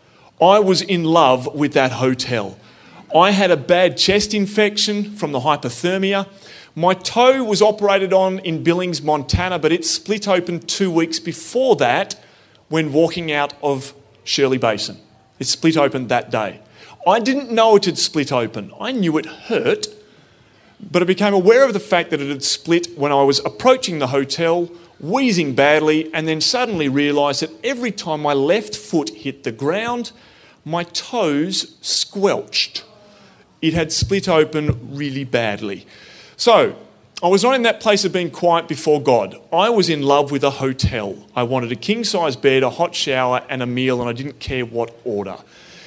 I was in love with that hotel. I had a bad chest infection from the hypothermia. My toe was operated on in Billings, Montana, but it split open 2 weeks before that when walking out of Shirley Basin. It split open that day. I didn't know it had split open. I knew it hurt, but I became aware of the fact that it had split when I was approaching the hotel, wheezing badly, and then suddenly realised that every time my left foot hit the ground, my toes squelched. It had split open really badly. So, I was not in that place of being quiet before God. I was in love with a hotel. I wanted a king-size bed, a hot shower and a meal, and I didn't care what order.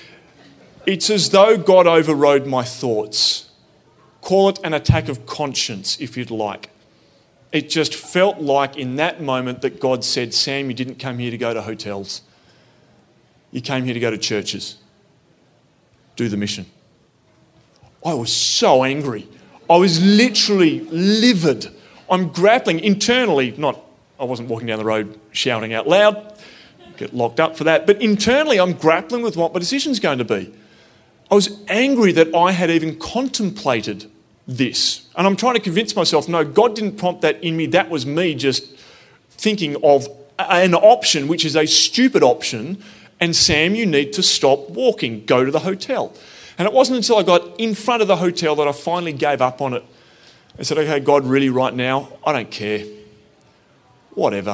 It's as though God overrode my thoughts. Call it an attack of conscience, if you'd like. It just felt like in that moment that God said, "Sam, you didn't come here to go to hotels. You came here to go to churches. Do the mission." I was so angry. I was literally livid. I'm grappling internally, I wasn't walking down the road shouting out loud, get locked up for that, but internally I'm grappling with what my decision's going to be. I was angry that I had even contemplated this. And I'm trying to convince myself, no, God didn't prompt that in me. That was me just thinking of an option, which is a stupid option. And Sam, you need to stop walking. Go to the hotel. And it wasn't until I got in front of the hotel that I finally gave up on it. I said, "Okay, God, really right now, I don't care. whatever.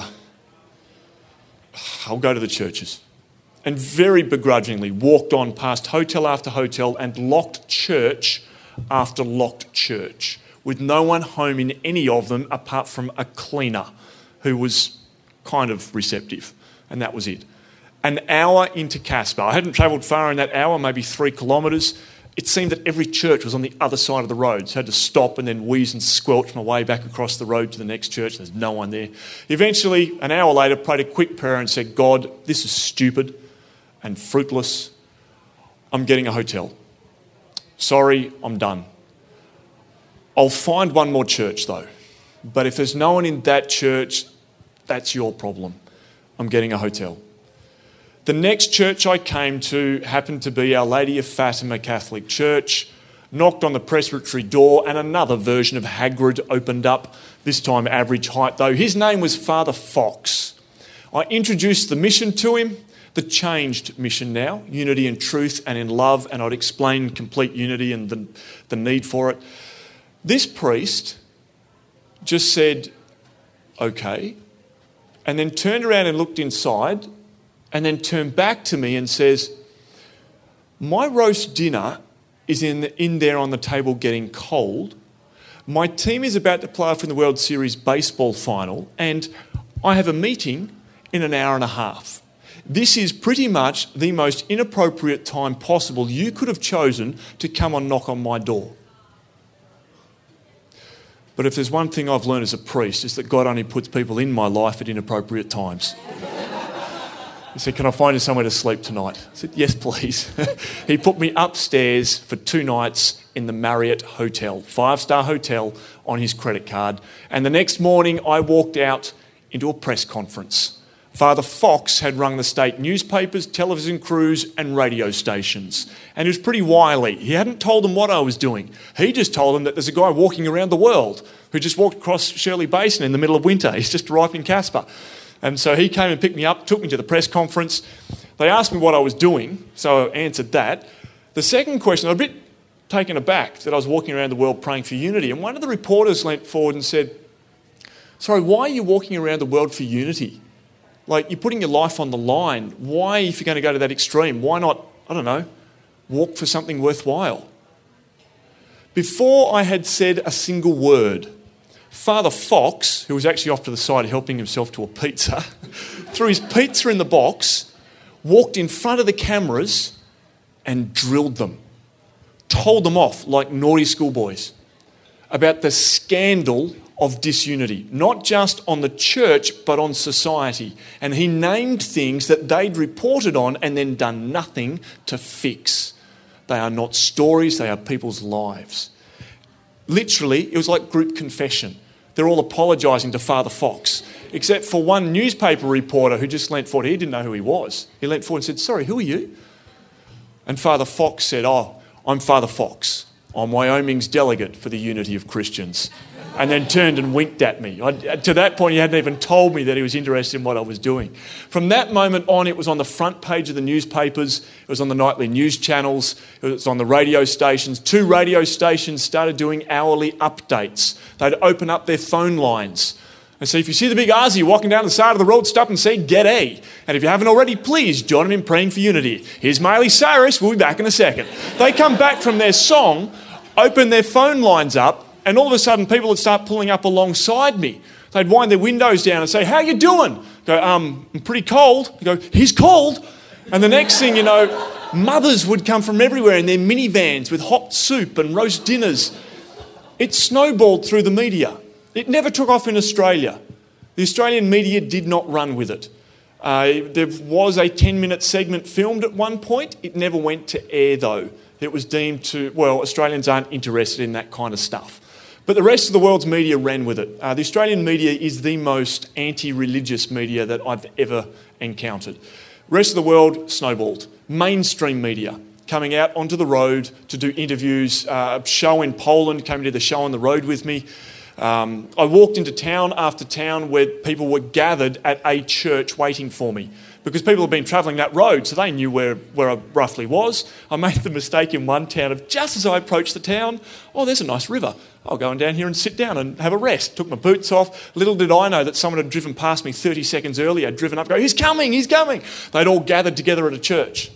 I'll go to the churches. And very begrudgingly walked on past hotel after hotel and locked church after locked church, with no one home in any of them apart from a cleaner who was kind of receptive, and that was it. An hour into Casper. I hadn't travelled far in that hour, maybe 3 kilometres. It seemed that every church was on the other side of the road, so I had to stop and then wheeze and squelch my way back across the road to the next church. There's no one there. Eventually, an hour later, prayed a quick prayer and said, God, this is stupid and fruitless. I'm getting a hotel. Sorry, I'm done. I'll find one more church though. But if there's no one in that church, that's your problem. I'm getting a hotel. The next church I came to happened to be Our Lady of Fatima Catholic Church. Knocked on the presbytery door and another version of Hagrid opened up, this time average height though. His name was Father Fox. I introduced the mission to him, the changed mission now, unity in truth and in love, and I'd explain complete unity and the need for it. This priest just said, okay, and then turned around and looked inside and then turned back to me and says, my roast dinner is in there on the table getting cold. My team is about to play off in the World Series baseball final and I have a meeting in an hour and a half. This is pretty much the most inappropriate time possible you could have chosen to come and knock on my door. But if there's one thing I've learned as a priest, it's that God only puts people in my life at inappropriate times. He said, can I find you somewhere to sleep tonight? I said, yes, please. He put me upstairs for 2 nights in the Marriott Hotel, 5-star hotel, on his credit card. And the next morning I walked out into a press conference. Father Fox had rung the state newspapers, television crews and radio stations. And he was pretty wily. He hadn't told them what I was doing. He just told them that there's a guy walking around the world who just walked across Shirley Basin in the middle of winter. He's just arrived in Casper. And so he came and picked me up, took me to the press conference. They asked me what I was doing, so I answered that. The second question, I was a bit taken aback that I was walking around the world praying for unity. And one of the reporters leant forward and said, sorry, why are you walking around the world for unity? Like, you're putting your life on the line. Why, if you're going to go to that extreme, why not, I don't know, walk for something worthwhile? Before I had said a single word, Father Fox, who was actually off to the side helping himself to a pizza, threw his pizza in the box, walked in front of the cameras and drilled them. Told them off like naughty schoolboys about the scandal of disunity, not just on the church, but on society. And he named things that they'd reported on and then done nothing to fix. They are not stories, they are people's lives. Literally, it was like group confession. They're all apologising to Father Fox, except for one newspaper reporter who just leant forward. He didn't know who he was. He leant forward and said, sorry, who are you? And Father Fox said, oh, I'm Father Fox. I'm Wyoming's delegate for the unity of Christians. And then turned and winked at me. To that point, he hadn't even told me that he was interested in what I was doing. From that moment on, it was on the front page of the newspapers. It was on the nightly news channels. It was on the radio stations. 2 radio stations started doing hourly updates. They'd open up their phone lines and say, if you see the big Aussie walking down the side of the road, stop and say, "G'day." And if you haven't already, please join him in praying for unity. Here's Miley Cyrus. We'll be back in a second. They come back from their song, open their phone lines up, and all of a sudden, people would start pulling up alongside me. They'd wind their windows down and say, how you doing? Go, I'm pretty cold. I go, he's cold. And the next thing you know, mothers would come from everywhere in their minivans with hot soup and roast dinners. It snowballed through the media. It never took off in Australia. The Australian media did not run with it. There was a 10-minute segment filmed at one point. It never went to air, though. It was deemed to, well, Australians aren't interested in that kind of stuff. But the rest of the world's media ran with it. The Australian media is the most anti-religious media that I've ever encountered. The rest of the world snowballed. Mainstream media coming out onto the road to do interviews. A show in Poland came to do the show on the road with me. I walked into town after town where people were gathered at a church waiting for me because people had been travelling that road, so they knew where I roughly was. I made the mistake in one town of just as I approached the town, oh, there's a nice river. I'll go on down here and sit down and have a rest. Took my boots off. Little did I know that someone had driven past me 30 seconds earlier, driven up, go, he's coming, he's coming. They'd all gathered together at a church.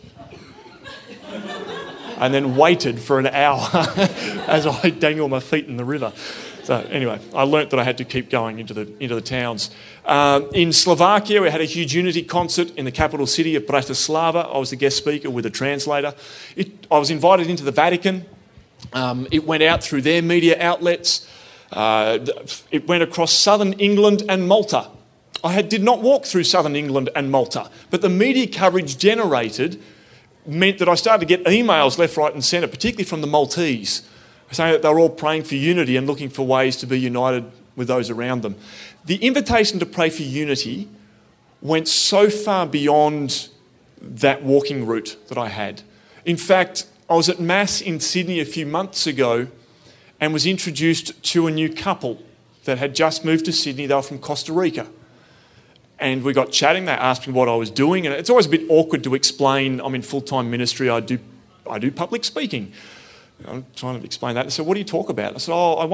And then waited for an hour as I dangled my feet in the river. So anyway, I learnt that I had to keep going into the towns. In Slovakia, we had a huge unity concert in the capital city of Bratislava. I was the guest speaker with a translator. I was invited into the Vatican. It went out through their media outlets. It went across southern England and Malta. I did not walk through southern England and Malta, but the media coverage generated meant that I started to get emails left, right and centre, particularly from the Maltese, saying that they were all praying for unity and looking for ways to be united with those around them. The invitation to pray for unity went so far beyond that walking route that I had. In fact, I was at Mass in Sydney a few months ago and was introduced to a new couple that had just moved to Sydney. They were from Costa Rica. And we got chatting. They asked me what I was doing, and it's always a bit awkward to explain. I'm in full-time ministry. I do public speaking. I'm trying to explain that. They said, "What do you talk about?" I said, "Oh, I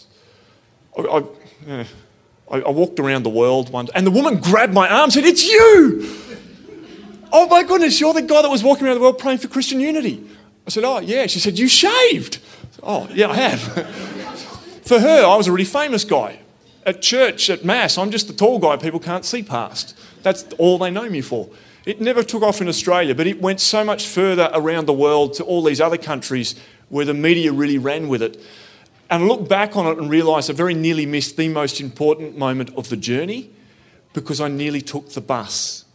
walked around the world once," and the woman grabbed my arm and said, "It's you! Oh my goodness, you're the guy that was walking around the world praying for Christian unity." I said, "Oh yeah." She said, "You shaved?" I said, "Oh yeah, I have." For her, I was a really famous guy. At church, at Mass, I'm just the tall guy people can't see past. That's all they know me for. It never took off in Australia, but it went so much further around the world to all these other countries where the media really ran with it. And I look back on it and realise I very nearly missed the most important moment of the journey because I nearly took the bus.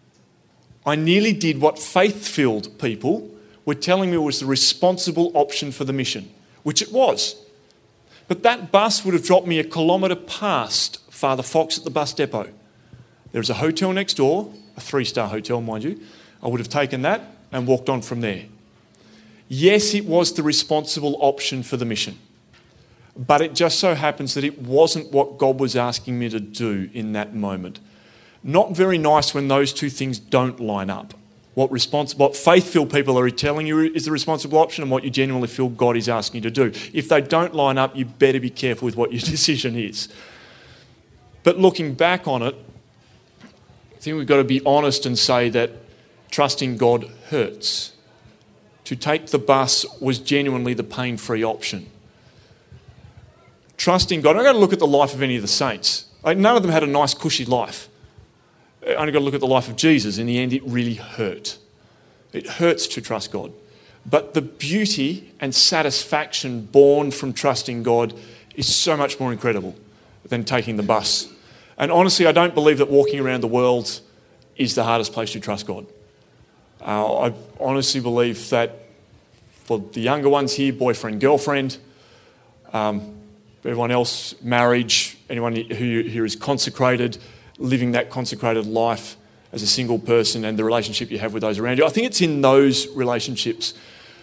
I nearly did what faith-filled people were telling me was the responsible option for the mission, which it was. But that bus would have dropped me 1 kilometre past Father Fox at the bus depot. There was a hotel next door, a 3-star hotel, mind you. I would have taken that and walked on from there. Yes, it was the responsible option for the mission. But it just so happens that it wasn't what God was asking me to do in that moment. Not very nice when those two things don't line up. What faith-filled people are telling you is the responsible option and what you genuinely feel God is asking you to do. If they don't line up, you better be careful with what your decision is. But looking back on it, I think we've got to be honest and say that trusting God hurts. To take the bus was genuinely the pain-free option. Trusting God, I've got to look at the life of any of the saints. None of them had a nice, cushy life. I only got to look at the life of Jesus. In the end, it really hurt. It hurts to trust God. But the beauty and satisfaction born from trusting God is so much more incredible than taking the bus. And honestly, I don't believe that walking around the world is the hardest place to trust God. I honestly believe that for the younger ones here, boyfriend, girlfriend, everyone else, marriage, anyone who here is consecrated, living that consecrated life as a single person and the relationship you have with those around you. I think it's in those relationships.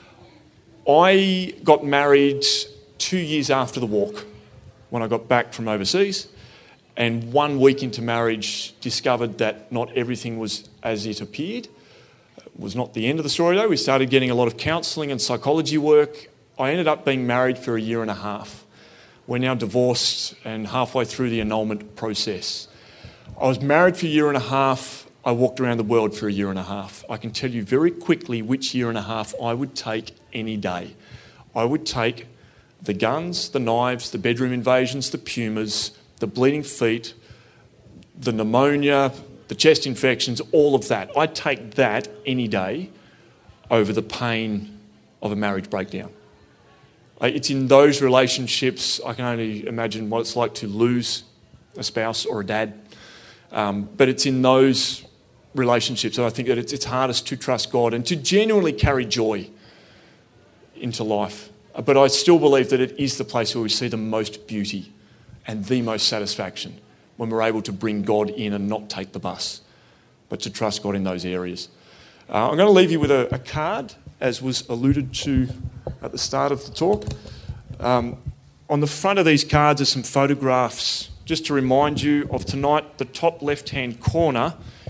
I got married 2 years after the walk when I got back from overseas, and 1 week into marriage discovered that not everything was as it appeared. It was not the end of the story though. We started getting a lot of counselling and psychology work. I ended up being married for 1.5 years. We're now divorced and halfway through the annulment process. I was married for 1.5 years. I walked around the world for 1.5 years. I can tell you very quickly which 1.5 years I would take any day. I would take the guns, the knives, the bedroom invasions, the pumas, the bleeding feet, the pneumonia, the chest infections, all of that. I'd take that any day over the pain of a marriage breakdown. It's in those relationships, I can only imagine what it's like to lose a spouse or a dad. But it's in those relationships that I think that it's hardest to trust God and to genuinely carry joy into life. But I still believe that it is the place where we see the most beauty and the most satisfaction, when we're able to bring God in and not take the bus, but to trust God in those areas. I'm going to leave you with a card, as was alluded to at the start of the talk. On the front of these cards are some photographs just to remind you of tonight. The top left-hand corner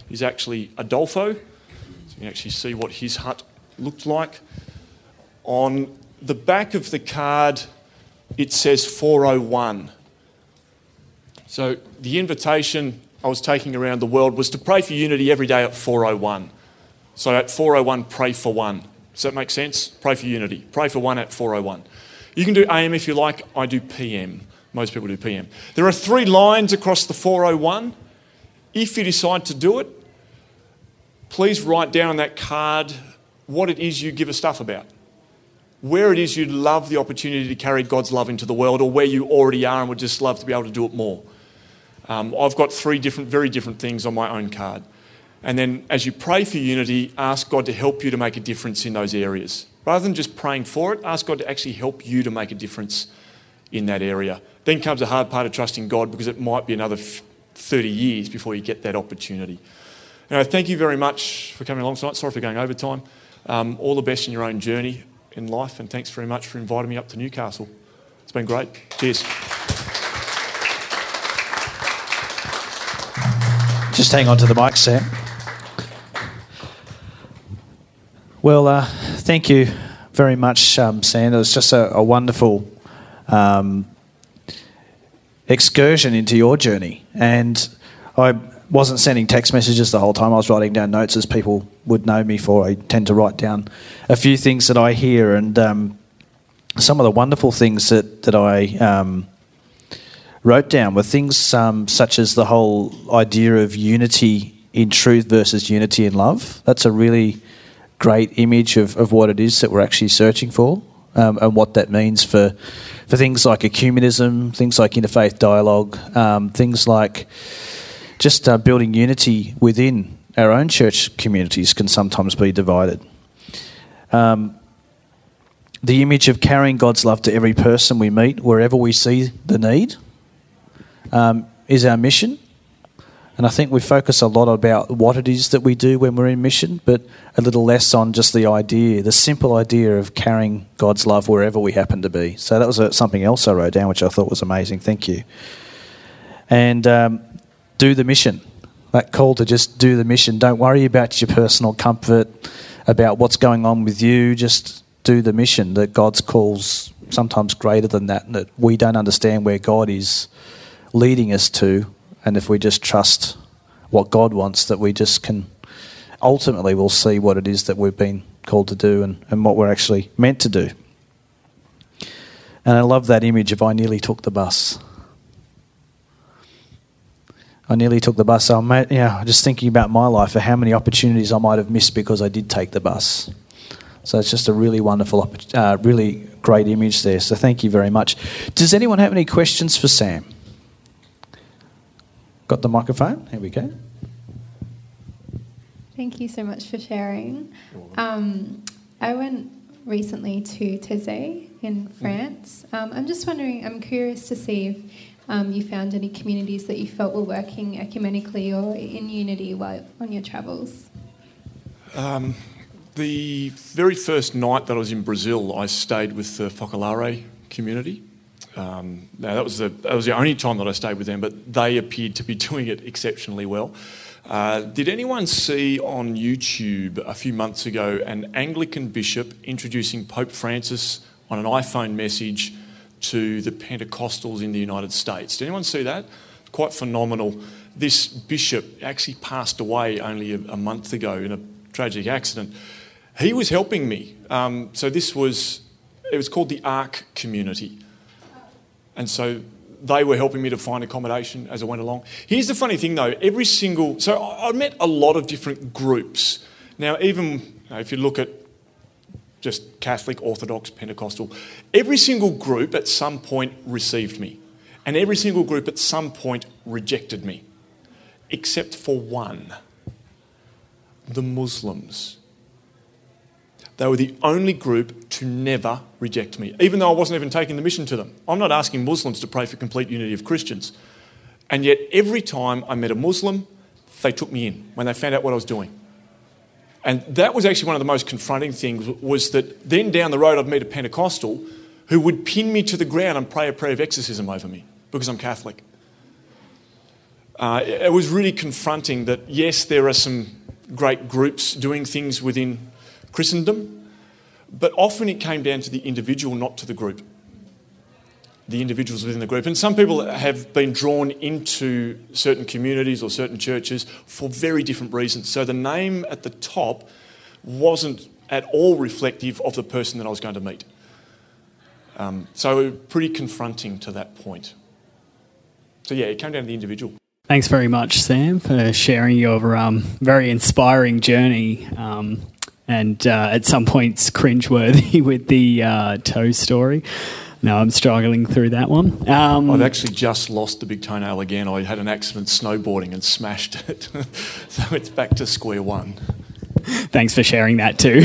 is actually Adolfo. So you can actually see what his hut looked like. On the back of the card, it says 401. So the invitation I was taking around the world was to pray for unity every day at 401. So at 401, pray for one. Does that make sense? Pray for unity. Pray for one at 401. You can do AM if you like. I do PM. Most people do PM. There are 3 lines across the 401. If you decide to do it, please write down on that card what it is you give a stuff about. Where it is you'd love the opportunity to carry God's love into the world, or where you already are and would just love to be able to do it more. I've got 3 very different things on my own card. And then as you pray for unity, ask God to help you to make a difference in those areas. Rather than just praying for it, ask God to actually help you to make a difference in that area. Then comes the hard part of trusting God, because it might be another 30 years before you get that opportunity. Thank you very much for coming along tonight. Sorry for going over time. All the best in your own journey in life, and thanks very much for inviting me up to Newcastle. It's been great. Cheers. Just hang on to the mic, Sam. Well, thank you very much, Sam. It was just a wonderful excursion into your journey. And I wasn't sending text messages the whole time. I was writing down notes, as people would know me for. I tend to write down a few things that I hear, and some of the wonderful things that I wrote down were things such as the whole idea of unity in truth versus unity in love. That's a really great image of what it is that we're actually searching for, and what that means for things like ecumenism, things like interfaith dialogue, things like just building unity within our own church communities can sometimes be divided. The image of carrying God's love to every person we meet, wherever we see the need, is our mission. And I think we focus a lot about what it is that we do when we're in mission, but a little less on just the simple idea of carrying God's love wherever we happen to be. So that was something else I wrote down, which I thought was amazing. Thank you. And do the mission. That call to just do the mission. Don't worry about your personal comfort, about what's going on with you. Just do the mission. That God's call's sometimes greater than that, and that we don't understand where God is leading us to. And if we just trust what God wants, that we just can, ultimately we'll see what it is that we've been called to do, and what we're actually meant to do. And I love that image of I nearly took the bus. I nearly took the bus. I'm just thinking about my life, of how many opportunities I might have missed because I did take the bus. So it's just a really wonderful, really great image there. So thank you very much. Does anyone have any questions for Sam? Got the microphone? Here we go. Thank you so much for sharing. I went recently to Taizé in France. I'm just wondering, I'm curious to see if you found any communities that you felt were working ecumenically or in unity while on your travels. The very first night that I was in Brazil, I stayed with the Focolare community. Now that was the only time that I stayed with them, but they appeared to be doing it exceptionally well. Did anyone see on YouTube a few months ago an Anglican bishop introducing Pope Francis on an iPhone message to the Pentecostals in the United States? Did anyone see that? Quite phenomenal. This bishop actually passed away only a month ago in a tragic accident. He was helping me. So it was called the Ark Community. And so they were helping me to find accommodation as I went along. Here's the funny thing though, so I met a lot of different groups. Now even if you look at just Catholic, Orthodox, Pentecostal, every single group at some point received me. And every single group at some point rejected me. Except for one, the Muslims. They were the only group to never reject me, even though I wasn't even taking the mission to them. I'm not asking Muslims to pray for complete unity of Christians. And yet every time I met a Muslim, they took me in when they found out what I was doing. And that was actually one of the most confronting things, was that then down the road I'd meet a Pentecostal who would pin me to the ground and pray a prayer of exorcism over me because I'm Catholic. it was really confronting that, yes, there are some great groups doing things within Christendom, but often it came down to the individual, not to the group. The individuals within the group. And some people have been drawn into certain communities or certain churches for very different reasons. So the name at the top wasn't at all reflective of the person that I was going to meet. So pretty confronting to that point. So yeah, it came down to the individual. Thanks very much, Sam, for sharing your very inspiring journey and at some points cringeworthy with the toe story. No, I'm struggling through that one. I've actually just lost the big toenail again. I had an accident snowboarding and smashed it. So it's back to square one. Thanks for sharing that too.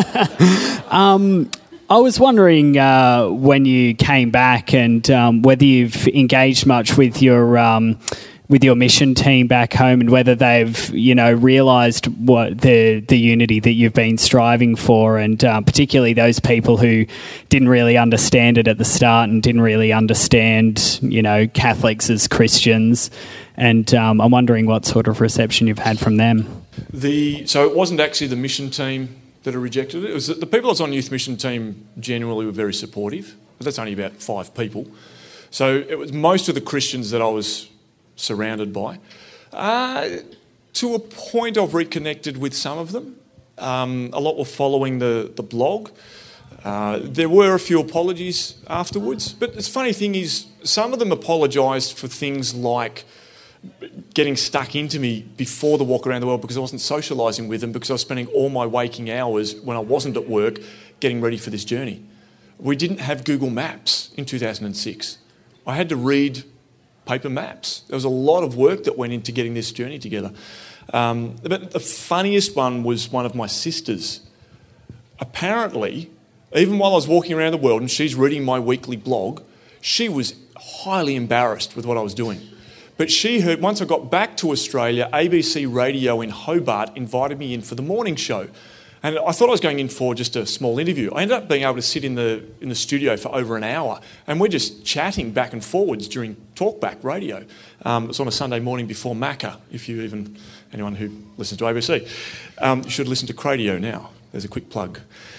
I was wondering when you came back and whether you've engaged much with your mission team back home and whether they've, realised what the unity that you've been striving for, and particularly those people who didn't really understand it at the start and didn't really understand, Catholics as Christians. And I'm wondering what sort of reception you've had from them. So it wasn't actually the mission team that had rejected it. It was the people I was on youth mission team generally were very supportive, but that's only about 5 people. So it was most of the Christians that I was surrounded by. To a point, I've reconnected with some of them. A lot were following the blog. There were a few apologies afterwards, but the funny thing is some of them apologised for things like getting stuck into me before the walk around the world because I wasn't socialising with them, because I was spending all my waking hours when I wasn't at work getting ready for this journey. We didn't have Google Maps in 2006. I had to read paper maps. There was a lot of work that went into getting this journey together. But the funniest one was one of my sisters. Apparently, even while I was walking around the world and she's reading my weekly blog, she was highly embarrassed with what I was doing. But she heard, once I got back to Australia, ABC Radio in Hobart invited me in for the morning show. And I thought I was going in for just a small interview. I ended up being able to sit in the studio for over an hour, and we're just chatting back and forwards during Talkback Radio. It was on a Sunday morning before Macca, anyone who listens to ABC. You should listen to Cradio now. There's a quick plug.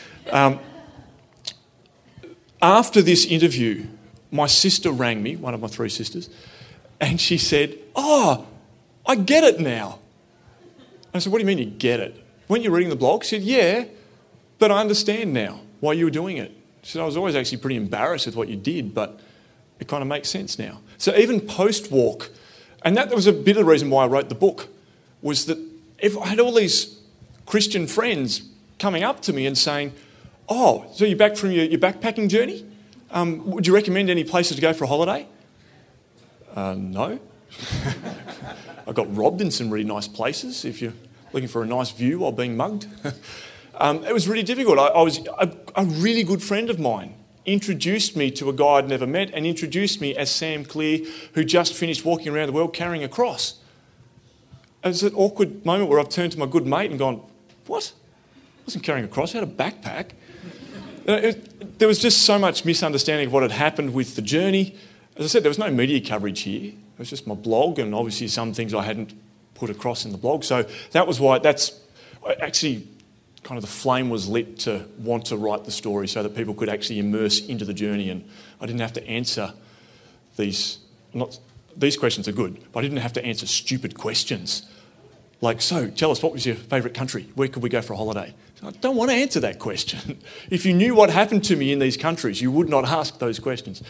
After this interview, my sister rang me, one of my 3 sisters, and she said, "Oh, I get it now." I said, "What do you mean you get it? Weren't you reading the blog?" She said, "Yeah, but I understand now why you were doing it." She said, "I was always actually pretty embarrassed with what you did, but it kind of makes sense now." So even post-walk, and that was a bit of the reason why I wrote the book, was that if I had all these Christian friends coming up to me and saying, "Oh, so you're back from your backpacking journey? Would you recommend any places to go for a holiday?" No. I got robbed in some really nice places if you're looking for a nice view while being mugged. It was really difficult. A really good friend of mine introduced me to a guy I'd never met and introduced me as Sam Clear, who just finished walking around the world carrying a cross. It was an awkward moment where I've turned to my good mate and gone, "What? I wasn't carrying a cross, I had a backpack." There was just so much misunderstanding of what had happened with the journey. As I said, there was no media coverage here. It was just my blog and obviously some things I hadn't put across in the blog. So that was why actually kind of the flame was lit to want to write the story so that people could actually immerse into the journey, and I didn't have to answer these questions are good, but I didn't have to answer stupid questions. Like, so tell us, what was your favourite country? Where could we go for a holiday? I don't want to answer that question. If you knew what happened to me in these countries, you would not ask those questions.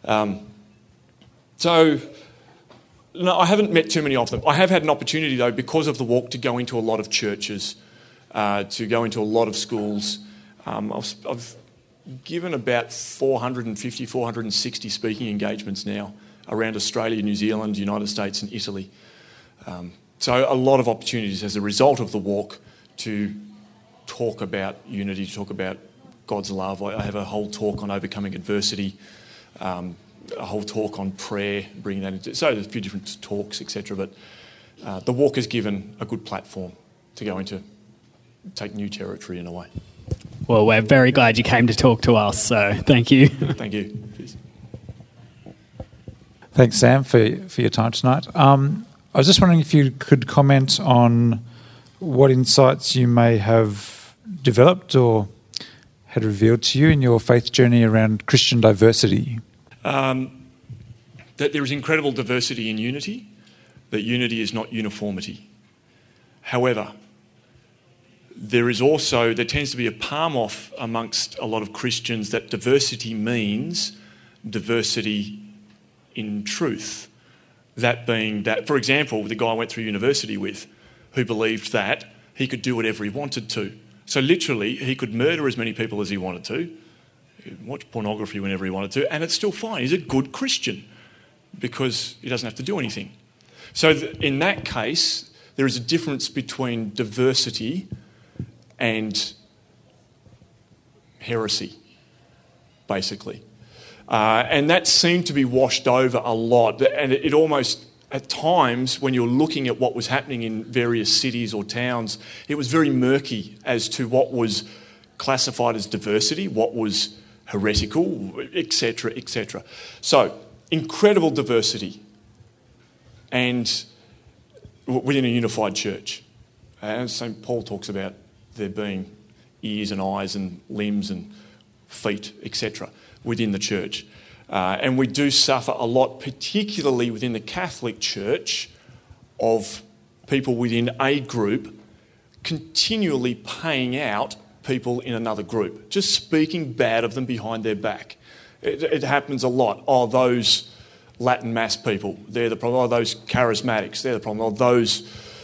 So, no, I haven't met too many of them. I have had an opportunity, though, because of the walk, to go into a lot of churches, to go into a lot of schools. I've given about 450, 460 speaking engagements now around Australia, New Zealand, United States and Italy. So a lot of opportunities as a result of the walk to talk about unity, to talk about God's love. I have a whole talk on overcoming adversity, a whole talk on prayer, bringing that into... So there's a few different talks, etc. But the walk has given a good platform to go into, take new territory in a way. Well, we're very glad you came to talk to us, so thank you. Thank you. Cheers. Thanks, Sam, for your time tonight. I was just wondering if you could comment on what insights you may have developed or had revealed to you in your faith journey around Christian diversity. That there is incredible diversity in unity, that unity is not uniformity. However, there tends to be a palm off amongst a lot of Christians that diversity means diversity in truth. That being that, for example, the guy I went through university with, who believed that he could do whatever he wanted to. So literally, he could murder as many people as he wanted to, he could watch pornography whenever he wanted to, and it's still fine. He's a good Christian because he doesn't have to do anything. So in that case, there is a difference between diversity and heresy, basically. And that seemed to be washed over a lot. And it almost, at times, when you're looking at what was happening in various cities or towns, it was very murky as to what was classified as diversity, what was heretical, etc., etc. So, incredible diversity and within a unified church. And St. Paul talks about there being ears and eyes and limbs and feet, etc., within the church. And we do suffer a lot, particularly within the Catholic Church, of people within a group continually paying out people in another group, just speaking bad of them behind their back. It happens a lot. Oh, those Latin Mass people, they're the problem. Oh, those charismatics, they're the problem. Oh, those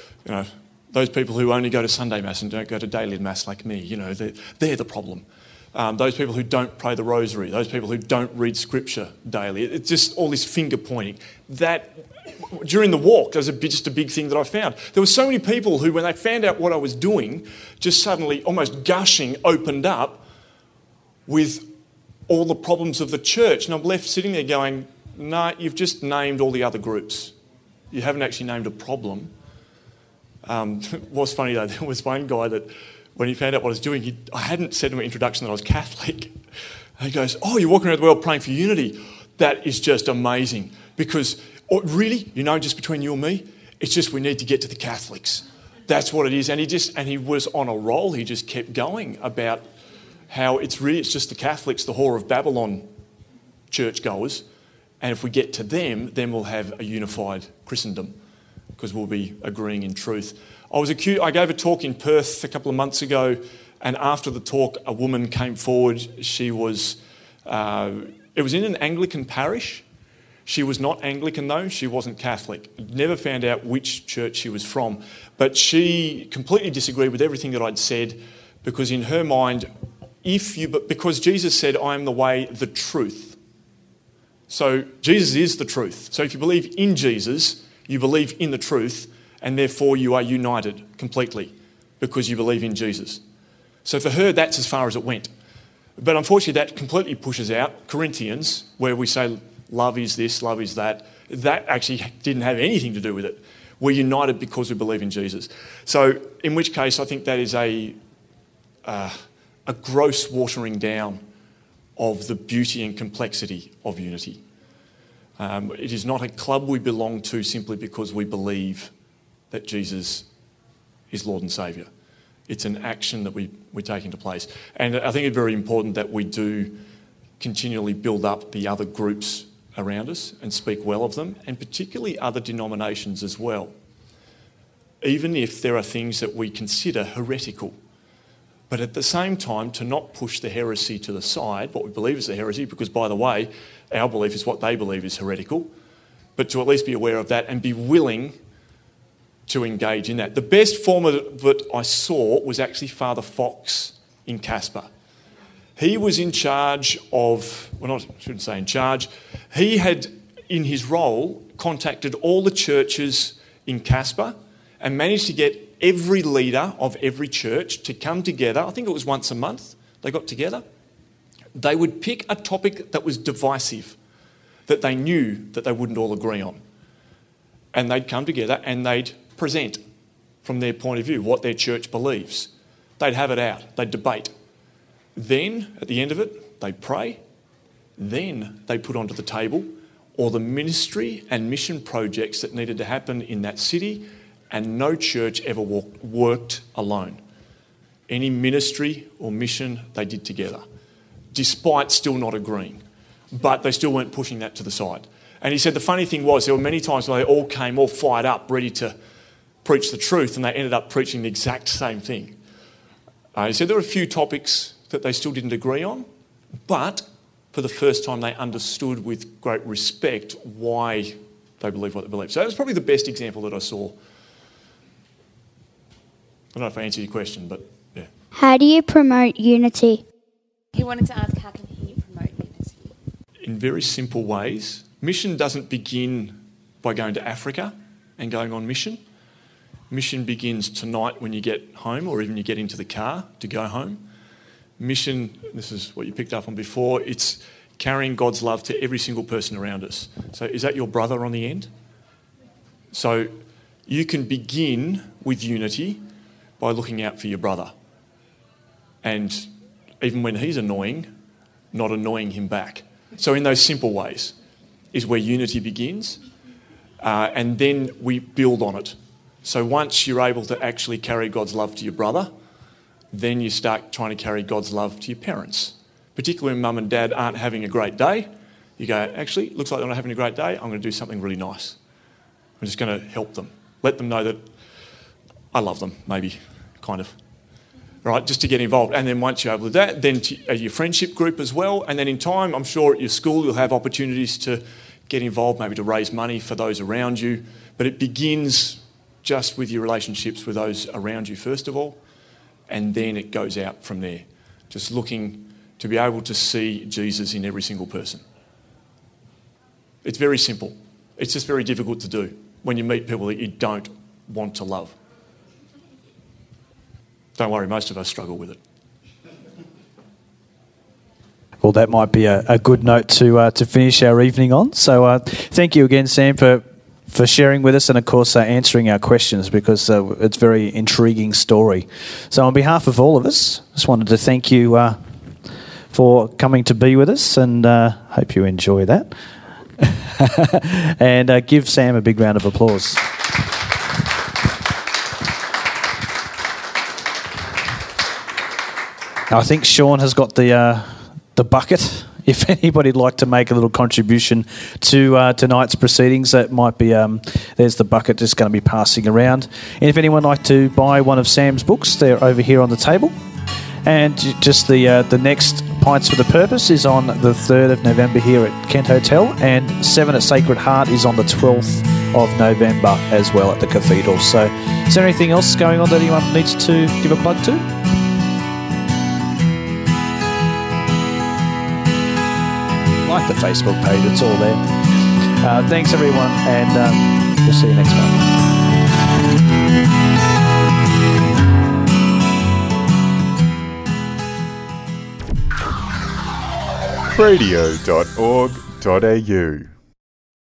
people who only go to Sunday Mass and don't go to daily Mass like me, they're the problem. Those people who don't pray the rosary, those people who don't read scripture daily. It's just all this finger pointing. That, during the walk, there was just a big thing that I found. There were so many people who, when they found out what I was doing, just suddenly, almost gushing, opened up with all the problems of the church. And I'm left sitting there going, no, you've just named all the other groups. You haven't actually named a problem. It was funny though, there was one guy that, when he found out what I was doing, I hadn't said in my introduction that I was Catholic. And he goes, oh, you're walking around the world praying for unity. That is just amazing. Because, really, just between you and me, it's just we need to get to the Catholics. That's what it is. And he was on a roll. He just kept going about how it's just the Catholics, the Whore of Babylon churchgoers. And if we get to them, then we'll have a unified Christendom because we'll be agreeing in truth. I gave a talk in Perth a couple of months ago, and after the talk, a woman came forward. It was in an Anglican parish. She was not Anglican though, she wasn't Catholic. Never found out which church she was from, but she completely disagreed with everything that I'd said, because in her mind, because Jesus said, I am the way, the truth. So Jesus is the truth. So if you believe in Jesus, you believe in the truth, and therefore you are united completely because you believe in Jesus. So for her, that's as far as it went. But unfortunately, that completely pushes out Corinthians, where we say love is this, love is that. That actually didn't have anything to do with it. We're united because we believe in Jesus. So in which case, I think that is a gross watering down of the beauty and complexity of unity. It is not a club we belong to simply because we believe that Jesus is Lord and Saviour. It's an action that we take into place. And I think it's very important that we do continually build up the other groups around us and speak well of them, and particularly other denominations as well, even if there are things that we consider heretical. But at the same time, to not push the heresy to the side, what we believe is the heresy, because, by the way, our belief is what they believe is heretical, but to at least be aware of that and be willing to engage in that. The best form of it that I saw was actually Father Fox in Casper. He was in charge of, I shouldn't say in charge, he had, in his role, contacted all the churches in Casper and managed to get every leader of every church to come together. I think it was once a month they got together. They would pick a topic that was divisive, that they knew that they wouldn't all agree on. And they'd come together and they'd present from their point of view what their church believes. They'd have it out. They'd debate. Then, at the end of it, they'd pray. Then they'd put onto the table or the ministry and mission projects that needed to happen in that city, and no church ever worked alone. Any ministry or mission they did together, despite still not agreeing. But they still weren't pushing that to the side. And he said the funny thing was there were many times where they all came all fired up, ready to preach the truth, and they ended up preaching the exact same thing. He said there were a few topics that they still didn't agree on, but for the first time they understood with great respect why they believe what they believe. So that was probably the best example that I saw. I don't know if I answered your question, but yeah. How do you promote unity? He wanted to ask, how can he promote unity? In very simple ways. Mission doesn't begin by going to Africa and going on mission. Mission begins tonight when you get home, or even you get into the car to go home. Mission, this is what you picked up on before, it's carrying God's love to every single person around us. So is that your brother on the end? So you can begin with unity by looking out for your brother. And even when he's annoying, not annoying him back. So in those simple ways is where unity begins. And then we build on it. So once you're able to actually carry God's love to your brother, then you start trying to carry God's love to your parents. Particularly when mum and dad aren't having a great day, you go, actually, looks like they're not having a great day, I'm going to do something really nice. I'm just going to help them. Let them know that I love them, maybe, kind of. Right, just to get involved. And then once you're able to do that, then to your friendship group as well. And then in time, I'm sure at your school, you'll have opportunities to get involved, maybe to raise money for those around you. But it begins just with your relationships with those around you, first of all. And then it goes out from there. Just looking to be able to see Jesus in every single person. It's very simple. It's just very difficult to do when you meet people that you don't want to love. Don't worry, most of us struggle with it. Well, that might be a good note to finish our evening on. So thank you again, Sam, for sharing with us and, of course, answering our questions, because it's a very intriguing story. So on behalf of all of us, just wanted to thank you for coming to be with us, and hope you enjoy that. And give Sam a big round of applause. I think Sean has got the bucket. If anybody'd like to make a little contribution to tonight's proceedings, that might be, there's the bucket just going to be passing around. And if anyone would like to buy one of Sam's books, they're over here on the table. And just the next Pints for the Purpose is on the 3rd of November here at Kent Hotel, and 7 at Sacred Heart is on the 12th of November as well at the Cathedral. So is there anything else going on that anyone needs to give a plug to? Like the Facebook page, it's all there. Thanks everyone, and we'll see you next month. Radio.org.au